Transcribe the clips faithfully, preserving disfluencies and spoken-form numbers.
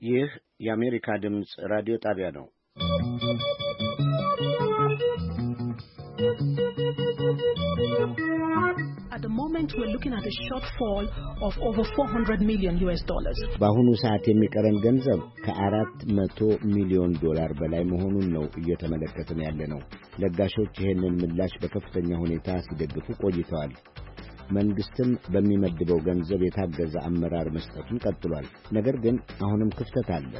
ይህ የአሜሪካ ድምፅ ራዲዮ ጣቢያ ነው። At the moment we're looking at a shortfall of over four hundred million U S dollars. በአሁኑ ሰዓት የሚቀረን ገንዘብ ከአራት መቶ ሚሊዮን ዶላር በላይ መሆኑን ነው እየተመለከትን ያለ ነው። ለጋሾች ይህንን ምላሽ በከፍተኛ ሁኔታ ሲደግፉ ቆይተዋል። መንግስትም በሚመድበው ገንዘብ የታገዘ አመራር መስጠቱን ቀጥሏል። ነገር ግን አሁንም ክፍተት አለ።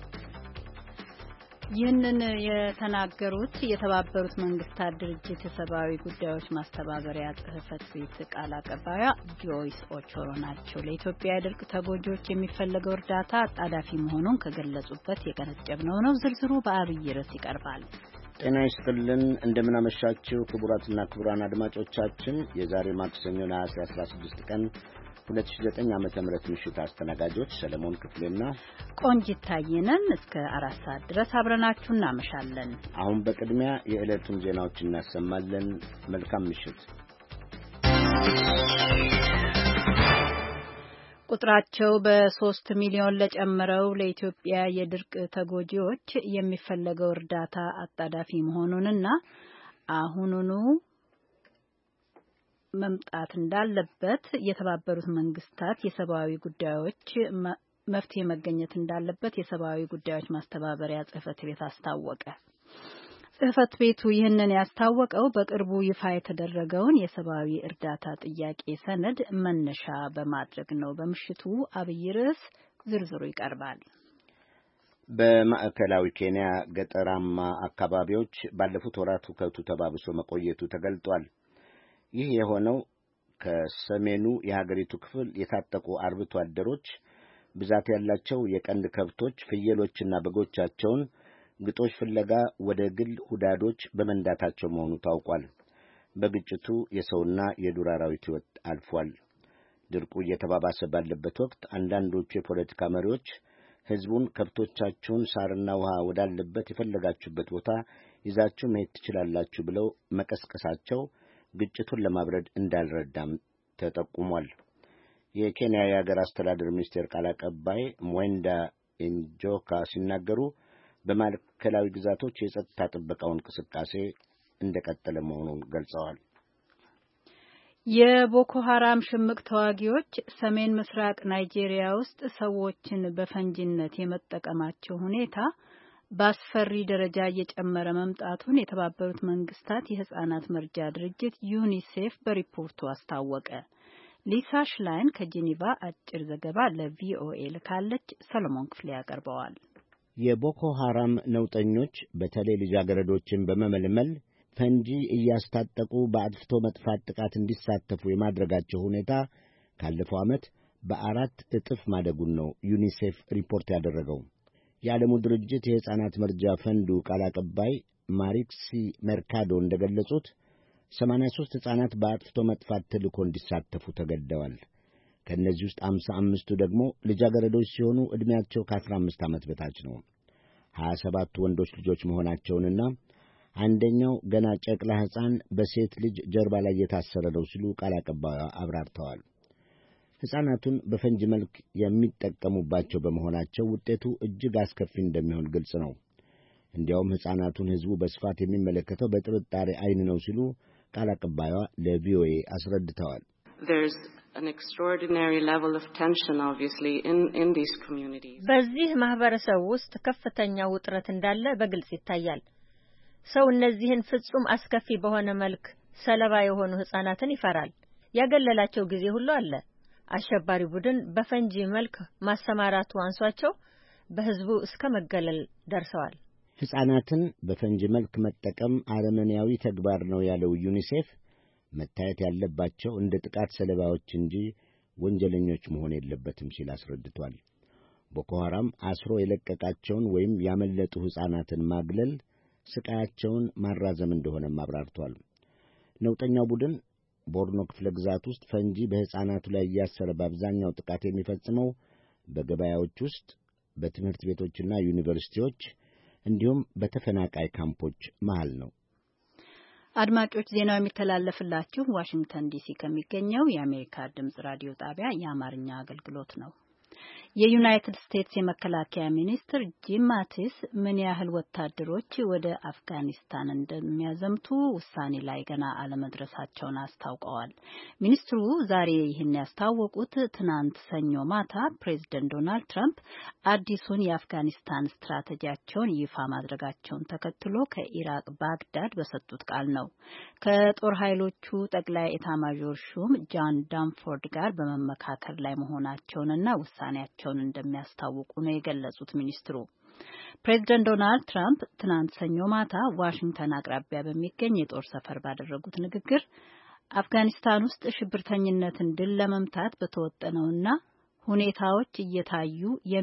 ይህንን የተናገሩት የተባበሩት መንግስታት ድርጅት የሰብአዊ ጉዳዮች ማስተባበሪያ ጽሕፈት ቤት ቃል አቀባይ ጆይስ ኦቾሮ ናቸው። ለኢትዮጵያ የድርቅ ተጎጂዎች የሚፈለገው እርዳታ አጣዳፊ መሆኑን ከገለጹበት የቀነጨብነው ነው። ዝርዝሩ በአብይ ርዕስ ይቀርባል። ጤና ይስጥልን፣ እንደምናመሻችሁ ክቡራትና ክቡራን አድማጮቻችን የዛሬ ማክሰኞ ነሐሴ አስራ ስድስት ቀን ሁለት ሺህ ዘጠኝ ዓመተ ምህረት ምሽት አስተናጋጆች ሰለሞን ክፍሌና ቆንጂት ታየነን እስከ አራት ሰዓት ድረስ አብረናችሁ እናመሻለን። አሁን በቅድሚያ የዕለቱን ዜናዎች እናሰማለን። መልካም ምሽት። ቁጥራቸው በሶስት ሚሊዮን ለጨመረው ለኢትዮጵያ የድርቅ ተጎጂዎች የሚፈለገው እርዳታ አጣዳፊ መሆኑንና አሁኑኑ መምጣት እንዳለበት የተባበሩት መንግስታት የሰብአዊ ጉዳዮች መፍትሄ መገኘት እንዳለበት የሰብአዊ ጉዳዮች ማስተባበሪያ ጽሕፈት ቤት አስታወቀ። ጽሕፈት ቤቱ ይህንን ያስታወቀው በቅርቡ ይፋ የተደረገውን የሰብአዊ እርዳታ ጥያቄ ሰነድ መነሻ በማድረግ ነው። በምሽቱ አብይ ርዕስ ዝርዝሩ ይቀርባል። በማዕከላዊ ኬንያ ገጠራማ አካባቢዎች ባለፉት ወራት ሁከቱ ተባብሶ መቆየቱ ተገልጧል። ይህ የሆነው ከሰሜኑ የሀገሪቱ ክፍል የታጠቁ አርብቶ አደሮች ብዛት ያላቸው የቀንድ ከብቶች፣ ፍየሎችና በጎቻቸውን ግጦሽ ፍለጋ ወደ ግል ሁዳዶች በመንዳታቸው መሆኑ ታውቋል። በግጭቱ የሰውና የዱር አራዊት ሕይወት አልፏል። ድርቁ እየተባባሰ ባለበት ወቅት አንዳንዶቹ የፖለቲካ መሪዎች ሕዝቡን ከብቶቻችሁን ሳርና ውሃ ወዳለበት የፈለጋችሁበት ቦታ ይዛችሁ መሄድ ትችላላችሁ ብለው መቀስቀሳቸው ግጭቱን ለማብረድ እንዳልረዳም ተጠቁሟል። የኬንያ የሀገር አስተዳደር ሚኒስቴር ቃል አቀባይ ሞዌንዳ ኢንጆካ ሲናገሩ በማዕከላዊ ግዛቶች የጸጥታ ጥበቃው እንቅስቃሴ እንደቀጠለ መሆኑን ገልጸዋል። የቦኮ ሐራም ሽምቅ ተዋጊዎች ሰሜን ምስራቅ ናይጄሪያ ውስጥ ሰዎችን በፈንጂነት የመጠቀማቸው ሁኔታ በአስፈሪ ደረጃ እየጨመረ መምጣቱን የተባበሩት መንግስታት የሕፃናት መርጃ ድርጅት ዩኒሴፍ በሪፖርቱ አስታወቀ። ሊሳ ሽላይን ከጄኔቫ አጭር ዘገባ ለቪኦኤ ልካለች። ሰሎሞን ክፍሌ ያቀርበዋል። የቦኮ ሐራም ነውጠኞች በተለይ ልጃገረዶችን በመመልመል ፈንጂ እያስታጠቁ በአጥፍቶ መጥፋት ጥቃት እንዲሳተፉ የማድረጋቸው ሁኔታ ካለፈው ዓመት በአራት እጥፍ ማደጉን ነው ዩኒሴፍ ሪፖርት ያደረገው። የዓለሙ ድርጅት የሕፃናት መርጃ ፈንዱ ቃል አቀባይ ማሪክሲ ሜርካዶ እንደገለጹት ሰማንያ ሦስት ሕፃናት በአጥፍቶ መጥፋት ተልእኮ እንዲሳተፉ ተገደዋል። ከእነዚህ ውስጥ አምሳ አምስቱ ደግሞ ልጃገረዶች ሲሆኑ ዕድሜያቸው ከአስራ አምስት ዓመት በታች ነው። ሀያ ሰባቱ ወንዶች ልጆች መሆናቸውንና አንደኛው ገና ጨቅላ ሕፃን በሴት ልጅ ጀርባ ላይ የታሰረ ነው ሲሉ ቃል አቀባዩ አብራርተዋል። ሕፃናቱን በፈንጂ መልክ የሚጠቀሙባቸው በመሆናቸው ውጤቱ እጅግ አስከፊ እንደሚሆን ግልጽ ነው። እንዲያውም ሕፃናቱን ሕዝቡ በስፋት የሚመለከተው በጥርጣሬ ዓይን ነው ሲሉ ቃል አቀባዩዋ ለቪኦኤ አስረድተዋል። በዚህ ማህበረሰብ ውስጥ ከፍተኛ ውጥረት እንዳለ በግልጽ ይታያል። ሰው እነዚህን ፍጹም አስከፊ በሆነ መልክ ሰለባ የሆኑ ሕፃናትን ይፈራል። ያገለላቸው ጊዜ ሁሉ አለ። አሸባሪ ቡድን በፈንጂ መልክ ማሰማራቱ አንሷቸው በሕዝቡ እስከ መገለል ደርሰዋል። ሕፃናትን በፈንጂ መልክ መጠቀም አረመኔያዊ ተግባር ነው ያለው ዩኒሴፍ መታየት ያለባቸው እንደ ጥቃት ሰለባዎች እንጂ ወንጀለኞች መሆን የለበትም ሲል አስረድቷል። ቦኮ ሐራም አስሮ የለቀቃቸውን ወይም ያመለጡ ሕፃናትን ማግለል ስቃያቸውን ማራዘም እንደሆነም አብራርቷል። ነውጠኛው ቡድን ቦርኖ ክፍለ ግዛት ውስጥ ፈንጂ በሕፃናቱ ላይ እያሰረ በአብዛኛው ጥቃት የሚፈጽመው በገበያዎች ውስጥ፣ በትምህርት ቤቶችና ዩኒቨርሲቲዎች እንዲሁም በተፈናቃይ ካምፖች መሃል ነው። አድማጮች ዜናው የሚተላለፍላችሁ ዋሽንግተን ዲሲ ከሚገኘው የአሜሪካ ድምጽ ራዲዮ ጣቢያ የአማርኛ አገልግሎት ነው። የዩናይትድ ስቴትስ የመከላከያ ሚኒስትር ጂም ማቲስ ምን ያህል ወታደሮች ወደ አፍጋኒስታን እንደሚያዘምቱ ውሳኔ ላይ ገና አለመድረሳቸውን አስታውቀዋል። ሚኒስትሩ ዛሬ ይህን ያስታወቁት ትናንት ሰኞ ማታ ፕሬዚደንት ዶናልድ ትራምፕ አዲሱን የአፍጋኒስታን ስትራቴጂያቸውን ይፋ ማድረጋቸውን ተከትሎ ከኢራቅ ባግዳድ በሰጡት ቃል ነው። ከጦር ኃይሎቹ ጠቅላይ ኤታማዦር ሹም ጃን ዳንፎርድ ጋር በመመካከር ላይ መሆናቸውንና ውሳኔያቸው እንደሚያስታውቁ ነው የገለጹት ሚኒስትሩ። ፕሬዚደንት ዶናልድ ትራምፕ ትናንት ሰኞ ማታ ዋሽንግተን አቅራቢያ በሚገኝ የጦር ሰፈር ባደረጉት ንግግር አፍጋኒስታን ውስጥ ሽብርተኝነትን ድል ለመምታት በተወጠነውና ሁኔታዎች እየታዩ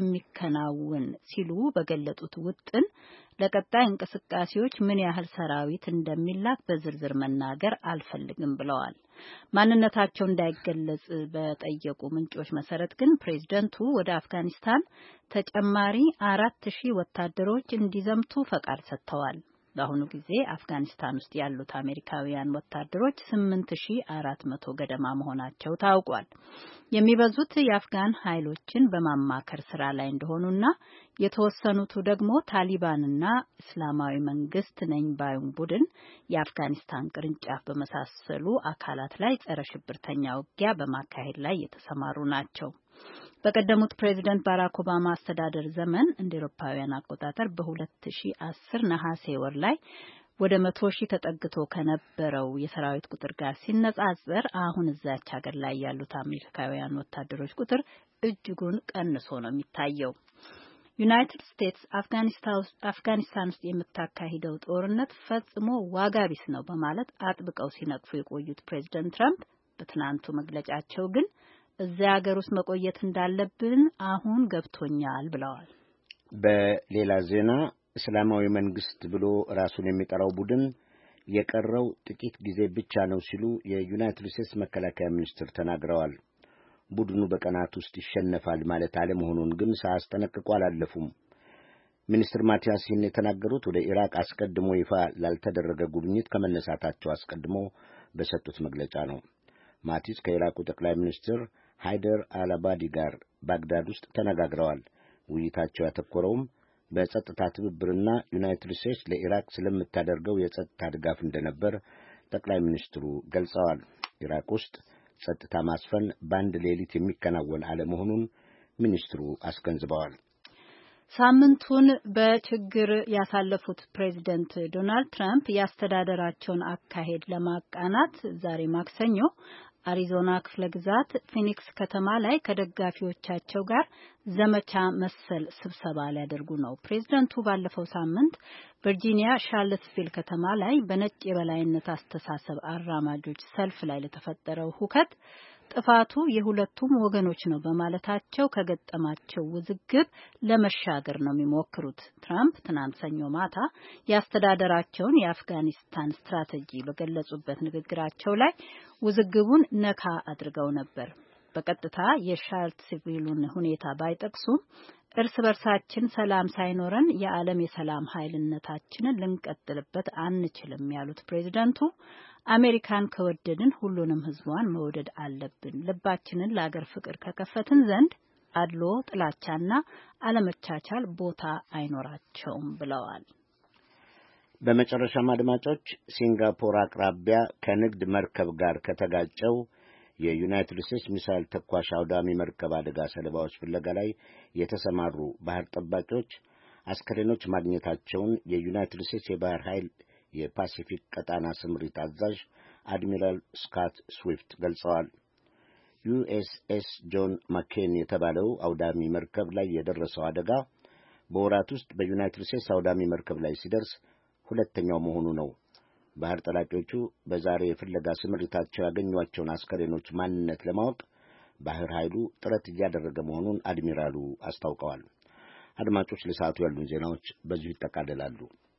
የሚከናወን ሲሉ በገለጡት ውጥን ለቀጣይ እንቅስቃሴዎች ምን ያህል ሰራዊት እንደሚላክ በዝርዝር መናገር አልፈልግም ብለዋል። ማንነታቸው እንዳይገለጽ በጠየቁ ምንጮች መሰረት ግን ፕሬዝደንቱ ወደ አፍጋኒስታን ተጨማሪ አራት ሺህ ወታደሮች እንዲዘምቱ ፈቃድ ሰጥተዋል። በአሁኑ ጊዜ አፍጋኒስታን ውስጥ ያሉት አሜሪካውያን ወታደሮች ስምንት ሺህ አራት መቶ ገደማ መሆናቸው ታውቋል። የሚበዙት የአፍጋን ኃይሎችን በማማከር ስራ ላይ እንደሆኑና የተወሰኑቱ ደግሞ ታሊባንና እስላማዊ መንግስት ነኝ ባዩን ቡድን የአፍጋኒስታን ቅርንጫፍ በመሳሰሉ አካላት ላይ ጸረ ሽብርተኛ ውጊያ በማካሄድ ላይ የተሰማሩ ናቸው። በቀደሙት ፕሬዚደንት ባራክ ኦባማ አስተዳደር ዘመን እንደ ኤሮፓውያን አቆጣጠር በሁለት ሺህ አስር ነሐሴ ወር ላይ ወደ መቶ ሺህ ተጠግቶ ከነበረው የሰራዊት ቁጥር ጋር ሲነጻጸር አሁን እዛች ሀገር ላይ ያሉት አሜሪካውያን ወታደሮች ቁጥር እጅጉን ቀንሶ ነው የሚታየው። ዩናይትድ ስቴትስ አፍጋኒስታን ውስጥ የምታካሂደው ጦርነት ፈጽሞ ዋጋ ቢስ ነው በማለት አጥብቀው ሲነቅፉ የቆዩት ፕሬዚደንት ትራምፕ በትናንቱ መግለጫቸው ግን እዚያ ሀገር ውስጥ መቆየት እንዳለብን አሁን ገብቶኛል ብለዋል። በሌላ ዜና እስላማዊ መንግስት ብሎ ራሱን የሚጠራው ቡድን የቀረው ጥቂት ጊዜ ብቻ ነው ሲሉ የዩናይትድ ስቴትስ መከላከያ ሚኒስትር ተናግረዋል። ቡድኑ በቀናት ውስጥ ይሸነፋል ማለት አለመሆኑን ግን ሳያስጠነቅቁ አላለፉም። ሚኒስትር ማቲያስ ይህን የተናገሩት ወደ ኢራቅ አስቀድሞ ይፋ ላልተደረገ ጉብኝት ከመነሳታቸው አስቀድሞ በሰጡት መግለጫ ነው። ማቲስ ከኢራቁ ጠቅላይ ሚኒስትር ሃይደር አልአባዲ ጋር ባግዳድ ውስጥ ተነጋግረዋል። ውይይታቸው ያተኮረውም በጸጥታ ትብብርና ዩናይትድ ስቴትስ ለኢራቅ ስለምታደርገው የጸጥታ ድጋፍ እንደነበር ጠቅላይ ሚኒስትሩ ገልጸዋል። ኢራቅ ውስጥ ጸጥታ ማስፈን በአንድ ሌሊት የሚከናወን አለመሆኑን ሚኒስትሩ አስገንዝበዋል። ሳምንቱን በችግር ያሳለፉት ፕሬዚደንት ዶናልድ ትራምፕ የአስተዳደራቸውን አካሄድ ለማቃናት ዛሬ ማክሰኞ አሪዞና ክፍለ ግዛት ፊኒክስ ከተማ ላይ ከደጋፊዎቻቸው ጋር ዘመቻ መሰል ስብሰባ ሊያደርጉ ነው። ፕሬዝደንቱ ባለፈው ሳምንት ቨርጂኒያ ሻርለትስቪል ከተማ ላይ በነጭ የበላይነት አስተሳሰብ አራማጆች ሰልፍ ላይ ለተፈጠረው ሁከት ጥፋቱ የሁለቱም ወገኖች ነው በማለታቸው ከገጠማቸው ውዝግብ ለመሻገር ነው የሚሞክሩት። ትራምፕ ትናንት ሰኞ ማታ የአስተዳደራቸውን የአፍጋኒስታን ስትራቴጂ በገለጹበት ንግግራቸው ላይ ውዝግቡን ነካ አድርገው ነበር። በቀጥታ የሻርለትስቪሉን ሁኔታ ባይጠቅሱም እርስ በርሳችን ሰላም ሳይኖረን የዓለም የሰላም ኃይልነታችንን ልንቀጥልበት አንችልም ያሉት ፕሬዝደንቱ አሜሪካን ከወደድን ሁሉንም ሕዝቧን መውደድ አለብን። ልባችንን ለአገር ፍቅር ከከፈትን ዘንድ አድሎ፣ ጥላቻና አለመቻቻል ቦታ አይኖራቸውም ብለዋል። በመጨረሻም አድማጮች ሲንጋፖር አቅራቢያ ከንግድ መርከብ ጋር ከተጋጨው የዩናይትድ ስቴትስ ሚሳይል ተኳሽ አውዳሚ መርከብ አደጋ ሰለባዎች ፍለጋ ላይ የተሰማሩ ባህር ጠባቂዎች አስከሬኖች ማግኘታቸውን የዩናይትድ ስቴትስ የባህር ኃይል የፓሲፊክ ቀጣና ስምሪት አዛዥ አድሚራል ስካት ስዊፍት ገልጸዋል። ዩኤስኤስ ጆን ማኬን የተባለው አውዳሚ መርከብ ላይ የደረሰው አደጋ በወራት ውስጥ በዩናይትድ ስቴትስ አውዳሚ መርከብ ላይ ሲደርስ ሁለተኛው መሆኑ ነው። ባህር ጠላቂዎቹ በዛሬ የፍለጋ ስምሪታቸው ያገኟቸውን አስከሬኖች ማንነት ለማወቅ ባህር ኃይሉ ጥረት እያደረገ መሆኑን አድሚራሉ አስታውቀዋል። አድማጮች፣ ለሰዓቱ ያሉን ዜናዎች በዚሁ ይጠቃልላሉ።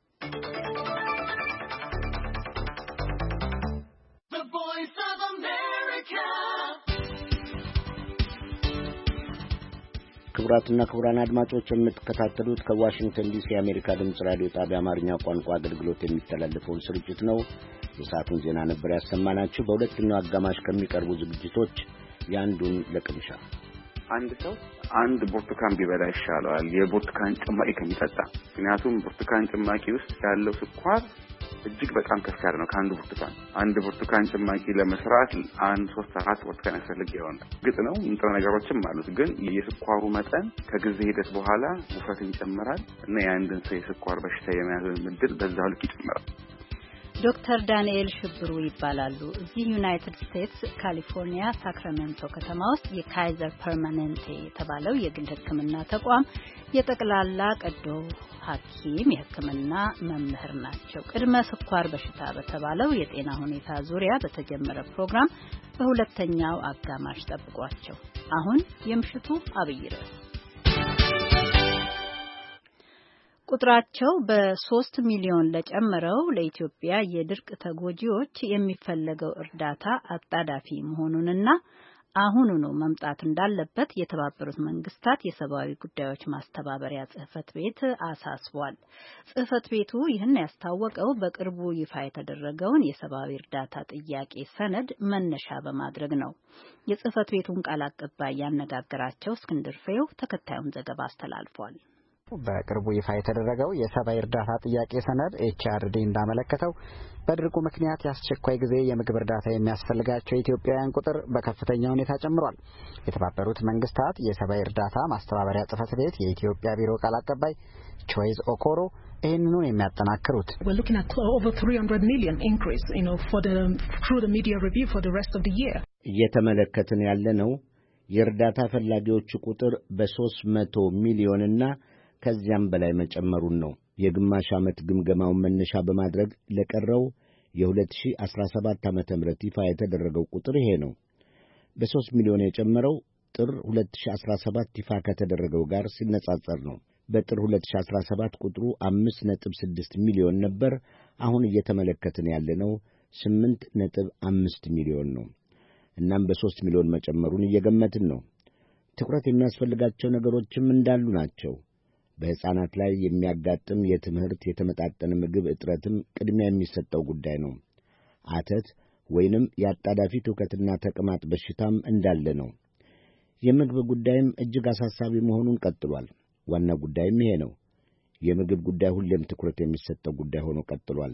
ክቡራትና ክቡራን አድማጮች የምትከታተሉት ከዋሽንግተን ዲሲ የአሜሪካ ድምፅ ራዲዮ ጣቢያ አማርኛ ቋንቋ አገልግሎት የሚተላለፈውን ስርጭት ነው። የሰዓቱን ዜና ነበር ያሰማናችሁ። በሁለተኛው አጋማሽ ከሚቀርቡ ዝግጅቶች ያንዱን ለቅምሻ አንድ ሰው አንድ ብርቱካን ቢበላ ይሻለዋል የብርቱካን ጭማቂ ከሚጠጣ። ምክንያቱም ብርቱካን ጭማቂ ውስጥ ያለው ስኳር እጅግ በጣም ከፍ ያለ ነው። ከአንዱ ብርቱካን አንድ ብርቱካን ጭማቂ ለመስራት አንድ ሶስት አራት ብርቱካን ያስፈልግ ይሆናል። ግጥ ነው ንጥረ ነገሮችም አሉት፣ ግን የስኳሩ መጠን ከጊዜ ሂደት በኋላ ውፍረትን ይጨምራል እና የአንድን ሰው የስኳር በሽታ የመያዝ ዕድል በዛው ልክ ይጨምራል። ዶክተር ዳንኤል ሽብሩ ይባላሉ። እዚህ ዩናይትድ ስቴትስ ካሊፎርኒያ ሳክራሜንቶ ከተማ ውስጥ የካይዘር ፐርማኔንቴ የተባለው የግል ሕክምና ተቋም የጠቅላላ ቀዶ ሐኪም የሕክምና መምህር ናቸው። ቅድመ ስኳር በሽታ በተባለው የጤና ሁኔታ ዙሪያ በተጀመረ ፕሮግራም በሁለተኛው አጋማሽ ጠብቋቸው። አሁን የምሽቱ አብይ ርዕስ ቁጥራቸው በሶስት ሚሊዮን ለጨመረው ለኢትዮጵያ የድርቅ ተጎጂዎች የሚፈለገው እርዳታ አጣዳፊ መሆኑንና አሁኑኑ መምጣት እንዳለበት የተባበሩት መንግስታት የሰብአዊ ጉዳዮች ማስተባበሪያ ጽሕፈት ቤት አሳስቧል። ጽሕፈት ቤቱ ይህን ያስታወቀው በቅርቡ ይፋ የተደረገውን የሰብአዊ እርዳታ ጥያቄ ሰነድ መነሻ በማድረግ ነው። የጽሕፈት ቤቱን ቃል አቀባይ ያነጋገራቸው እስክንድር ፍሬው ተከታዩን ዘገባ አስተላልፏል። በቅርቡ ይፋ የተደረገው የሰብአዊ እርዳታ ጥያቄ ሰነድ ኤች አር ዲ እንዳመለከተው በድርቁ ምክንያት የአስቸኳይ ጊዜ የምግብ እርዳታ የሚያስፈልጋቸው ኢትዮጵያውያን ቁጥር በከፍተኛ ሁኔታ ጨምሯል። የተባበሩት መንግስታት የሰብአዊ እርዳታ ማስተባበሪያ ጽሕፈት ቤት የኢትዮጵያ ቢሮ ቃል አቀባይ ቾይዝ ኦኮሮ ይህንኑ የሚያጠናክሩት እየተመለከትን ያለነው የእርዳታ ፈላጊዎቹ ቁጥር በሶስት መቶ ሚሊዮንና ከዚያም በላይ መጨመሩን ነው። የግማሽ ዓመት ግምገማውን መነሻ በማድረግ ለቀረው የ2017 ዓመተ ምህረት ይፋ የተደረገው ቁጥር ይሄ ነው። በሶስት ሚሊዮን የጨመረው ጥር ሁለት ሺህ አስራ ሰባት ይፋ ከተደረገው ጋር ሲነጻጸር ነው። በጥር ሁለት ሺህ አስራ ሰባት ቁጥሩ አምስት ነጥብ ስድስት ሚሊዮን ነበር። አሁን እየተመለከትን ያለነው ስምንት ነጥብ አምስት ሚሊዮን ነው። እናም በሶስት ሚሊዮን መጨመሩን እየገመትን ነው። ትኩረት የሚያስፈልጋቸው ነገሮችም እንዳሉ ናቸው። በሕፃናት ላይ የሚያጋጥም የትምህርት የተመጣጠነ ምግብ እጥረትም ቅድሚያ የሚሰጠው ጉዳይ ነው። አተት ወይንም የአጣዳፊ ትውከትና ተቅማጥ በሽታም እንዳለ ነው። የምግብ ጉዳይም እጅግ አሳሳቢ መሆኑን ቀጥሏል። ዋና ጉዳይም ይሄ ነው። የምግብ ጉዳይ ሁሌም ትኩረት የሚሰጠው ጉዳይ ሆኖ ቀጥሏል።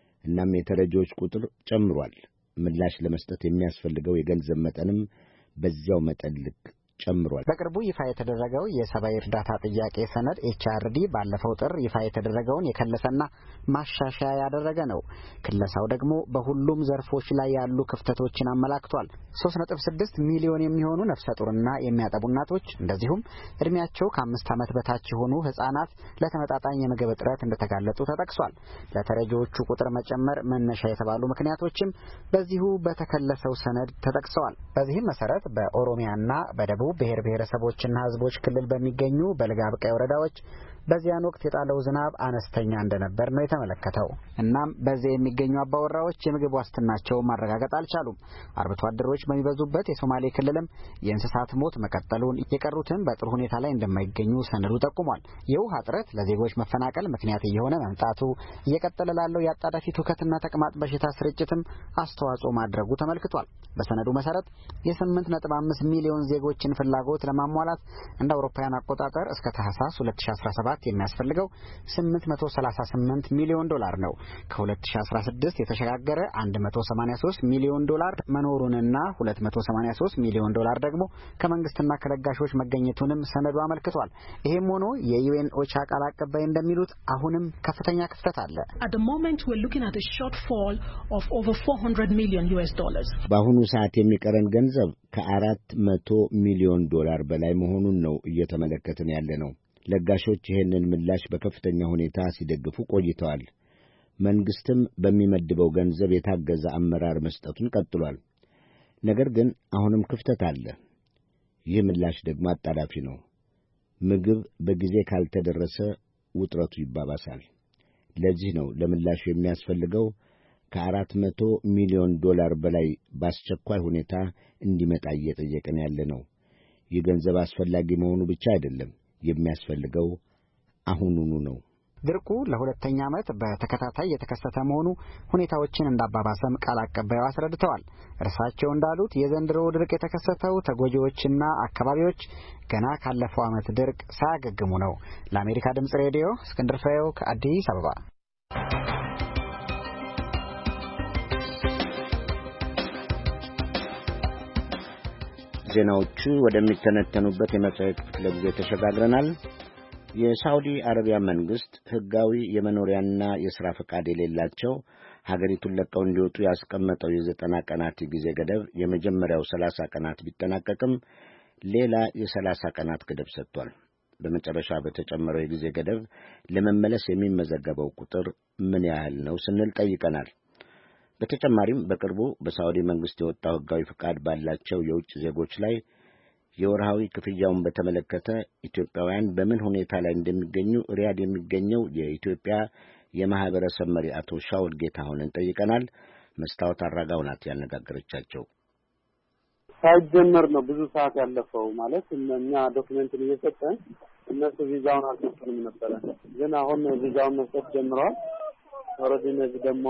እናም የተረጂዎች ቁጥር ጨምሯል። ምላሽ ለመስጠት የሚያስፈልገው የገንዘብ መጠንም በዚያው መጠን ልክ ጨምሯል። በቅርቡ ይፋ የተደረገው የሰብአዊ እርዳታ ጥያቄ ሰነድ ኤች አር ዲ ባለፈው ጥር ይፋ የተደረገውን የከለሰና ማሻሻያ ያደረገ ነው። ክለሳው ደግሞ በሁሉም ዘርፎች ላይ ያሉ ክፍተቶችን አመላክቷል። ሶስት ነጥብ ስድስት ሚሊዮን የሚሆኑ ነፍሰ ጡርና የሚያጠቡ እናቶች እንደዚሁም እድሜያቸው ከአምስት ዓመት በታች የሆኑ ሕፃናት ለተመጣጣኝ የምግብ እጥረት እንደተጋለጡ ተጠቅሷል። ለተረጂዎቹ ቁጥር መጨመር መነሻ የተባሉ ምክንያቶችም በዚሁ በተከለሰው ሰነድ ተጠቅሰዋል። በዚህም መሰረት በኦሮሚያና በደቡብ ብሔር ብሔረሰቦችና ሕዝቦች ክልል በሚገኙ በልጋ አብቃይ ወረዳዎች በዚያን ወቅት የጣለው ዝናብ አነስተኛ እንደነበር ነው የተመለከተው። እናም በዚያ የሚገኙ አባወራዎች የምግብ ዋስትናቸውን ማረጋገጥ አልቻሉም። አርብቶ አደሮች በሚበዙበት የሶማሌ ክልልም የእንስሳት ሞት መቀጠሉን፣ የቀሩትም በጥሩ ሁኔታ ላይ እንደማይገኙ ሰነዱ ጠቁሟል። የውሃ እጥረት ለዜጎች መፈናቀል ምክንያት እየሆነ መምጣቱ እየቀጠለ ላለው የአጣዳፊ ትውከትና ተቅማጥ በሽታ ስርጭትም አስተዋጽኦ ማድረጉ ተመልክቷል። በሰነዱ መሰረት የስምንት ነጥብ አምስት ሚሊዮን ዜጎችን ፍላጎት ለማሟላት እንደ አውሮፓውያን አቆጣጠር እስከ ታህሳስ ሁለት ሺህ አስራ ሰባት የሚያስፈልገው ስምንት መቶ ሰላሳ ስምንት ሚሊዮን ዶላር ነው። ከሁለት ሺህ አስራ ስድስት የተሸጋገረ መቶ ሰማንያ ሶስት ሚሊዮን ዶላር መኖሩንና ሁለት መቶ ሰማንያ ሶስት ሚሊዮን ዶላር ደግሞ ከመንግስትና ከለጋሾች መገኘቱንም ሰነዱ አመልክቷል። ይሄም ሆኖ የዩኤን ኦቻ ቃል አቀባይ እንደሚሉት አሁንም ከፍተኛ ክፍተት አለ። At the moment we're looking at a shortfall of over four hundred million U S dollars. በአሁኑ ሰዓት የሚቀረን ገንዘብ ከአራት መቶ ሚሊዮን ዶላር በላይ መሆኑን ነው እየተመለከትን ያለ ነው። ለጋሾች ይህንን ምላሽ በከፍተኛ ሁኔታ ሲደግፉ ቆይተዋል። መንግስትም በሚመድበው ገንዘብ የታገዘ አመራር መስጠቱን ቀጥሏል። ነገር ግን አሁንም ክፍተት አለ። ይህ ምላሽ ደግሞ አጣዳፊ ነው። ምግብ በጊዜ ካልተደረሰ ውጥረቱ ይባባሳል። ለዚህ ነው ለምላሹ የሚያስፈልገው ከአራት መቶ ሚሊዮን ዶላር በላይ በአስቸኳይ ሁኔታ እንዲመጣ እየጠየቅን ያለ ነው። ይህ ገንዘብ አስፈላጊ መሆኑ ብቻ አይደለም፣ የሚያስፈልገው አሁኑኑ ነው። ድርቁ ለሁለተኛ ዓመት በተከታታይ የተከሰተ መሆኑ ሁኔታዎችን እንዳባባሰም ቃል አቀባዩ አስረድተዋል። እርሳቸው እንዳሉት የዘንድሮው ድርቅ የተከሰተው ተጎጂዎችና አካባቢዎች ገና ካለፈው ዓመት ድርቅ ሳያገግሙ ነው። ለአሜሪካ ድምጽ ሬዲዮ እስክንድር ፍሬው ከአዲስ አበባ። ዜናዎቹ ወደሚተነተኑበት የመጽሔት ክፍለ ጊዜ ተሸጋግረናል። የሳዑዲ አረቢያ መንግስት ህጋዊ የመኖሪያና የሥራ ፈቃድ የሌላቸው ሀገሪቱን ለቀው እንዲወጡ ያስቀመጠው የዘጠና ቀናት ጊዜ ገደብ የመጀመሪያው ሰላሳ ቀናት ቢጠናቀቅም ሌላ የሰላሳ ቀናት ገደብ ሰጥቷል። በመጨረሻ በተጨመረው የጊዜ ገደብ ለመመለስ የሚመዘገበው ቁጥር ምን ያህል ነው ስንል ጠይቀናል። በተጨማሪም በቅርቡ በሳዑዲ መንግስት የወጣው ህጋዊ ፈቃድ ባላቸው የውጭ ዜጎች ላይ የወርሃዊ ክፍያውን በተመለከተ ኢትዮጵያውያን በምን ሁኔታ ላይ እንደሚገኙ ሪያድ የሚገኘው የኢትዮጵያ የማህበረሰብ መሪ አቶ ሻውል ጌታሁንን ጠይቀናል። መስታወት አራጋው ናት ያነጋገረቻቸው። ሳይጀመር ነው ብዙ ሰዓት ያለፈው ማለት እኛ ዶክመንትን እየሰጠን እነሱ ቪዛውን አልሰጡንም ነበረ። ግን አሁን ቪዛውን መስጠት ጀምረዋል። ኦልሬዲ እነዚህ ደግሞ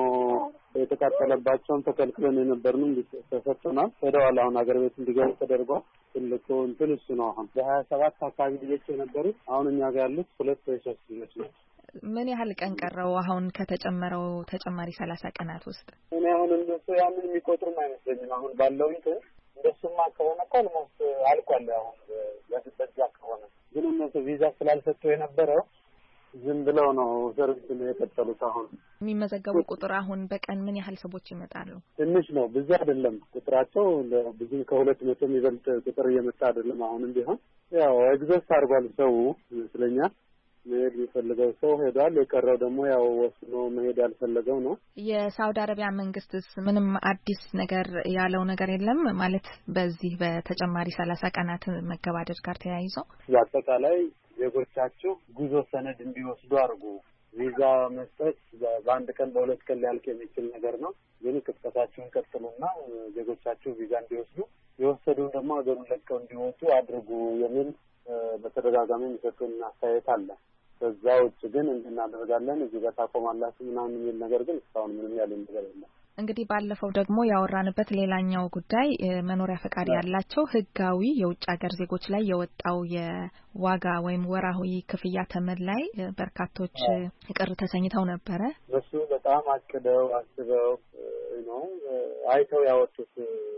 የተካተለባቸውን ተከልክለን የነበርንም ተሰጥቶናል። ሄደዋል። አሁን ሀገር ቤት እንዲገቡ ተደርጓል። ትልቁ እንትን እሱ ነው። አሁን በሀያ ሰባት አካባቢ ልጆች የነበሩት አሁን እኛ ጋር ያሉት ሁለት ወይ ሶስት ልጆች ነው። ምን ያህል ቀን ቀረው አሁን ከተጨመረው ተጨማሪ ሰላሳ ቀናት ውስጥ? እኔ አሁን እነሱ ያንን የሚቆጥሩም አይመስለኝም። አሁን ባለው እንትን እንደሱማ ከሆነ እኮ ኦልሞስት አልቋል። አሁን በዛ ከሆነ ግን እነሱ ቪዛ ስላልሰጡ የነበረው ዝም ብለው ነው ሰርቪስ ነው የቀጠሉት። አሁን የሚመዘገቡ ቁጥር አሁን በቀን ምን ያህል ሰዎች ይመጣሉ? ትንሽ ነው፣ ብዙ አይደለም ቁጥራቸው። ብዙ ከሁለት መቶ የሚበልጥ ቁጥር እየመጣ አይደለም። አሁንም ቢሆን ያው ኤግዞስት አድርጓል ሰው ይመስለኛል። መሄድ የሚፈልገው ሰው ሄዷል። የቀረው ደግሞ ያው ወስኖ መሄድ ያልፈለገው ነው። የሳውዲ አረቢያ መንግስትስ ምንም አዲስ ነገር ያለው ነገር የለም ማለት በዚህ በተጨማሪ ሰላሳ ቀናት መገባደድ ጋር ተያይዞ? በአጠቃላይ ዜጎቻችሁ ጉዞ ሰነድ እንዲወስዱ አድርጉ። ቪዛ መስጠት በአንድ ቀን በሁለት ቀን ሊያልቅ የሚችል ነገር ነው። ግን ቅስቀሳችሁን ቀጥሉና ዜጎቻችሁ ቪዛ እንዲወስዱ የወሰዱን ደግሞ ሀገሩን ለቀው እንዲወጡ አድርጉ የሚል በተደጋጋሚ የሚሰጡን አስተያየት አለ። ከዛ ውጭ ግን እንድናደርጋለን እዚህ ጋር ታቆማላችሁ ምናምን የሚል ነገር ግን እስካሁን ምንም ያለን ነገር የለም። እንግዲህ ባለፈው ደግሞ ያወራንበት ሌላኛው ጉዳይ መኖሪያ ፈቃድ ያላቸው ህጋዊ የውጭ ሀገር ዜጎች ላይ የወጣው የዋጋ ወይም ወራዊ ክፍያ ተመን ላይ በርካቶች ቅር ተሰኝተው ነበረ። እሱ በጣም አቅደው አስበው ነው አይተው ያወጡት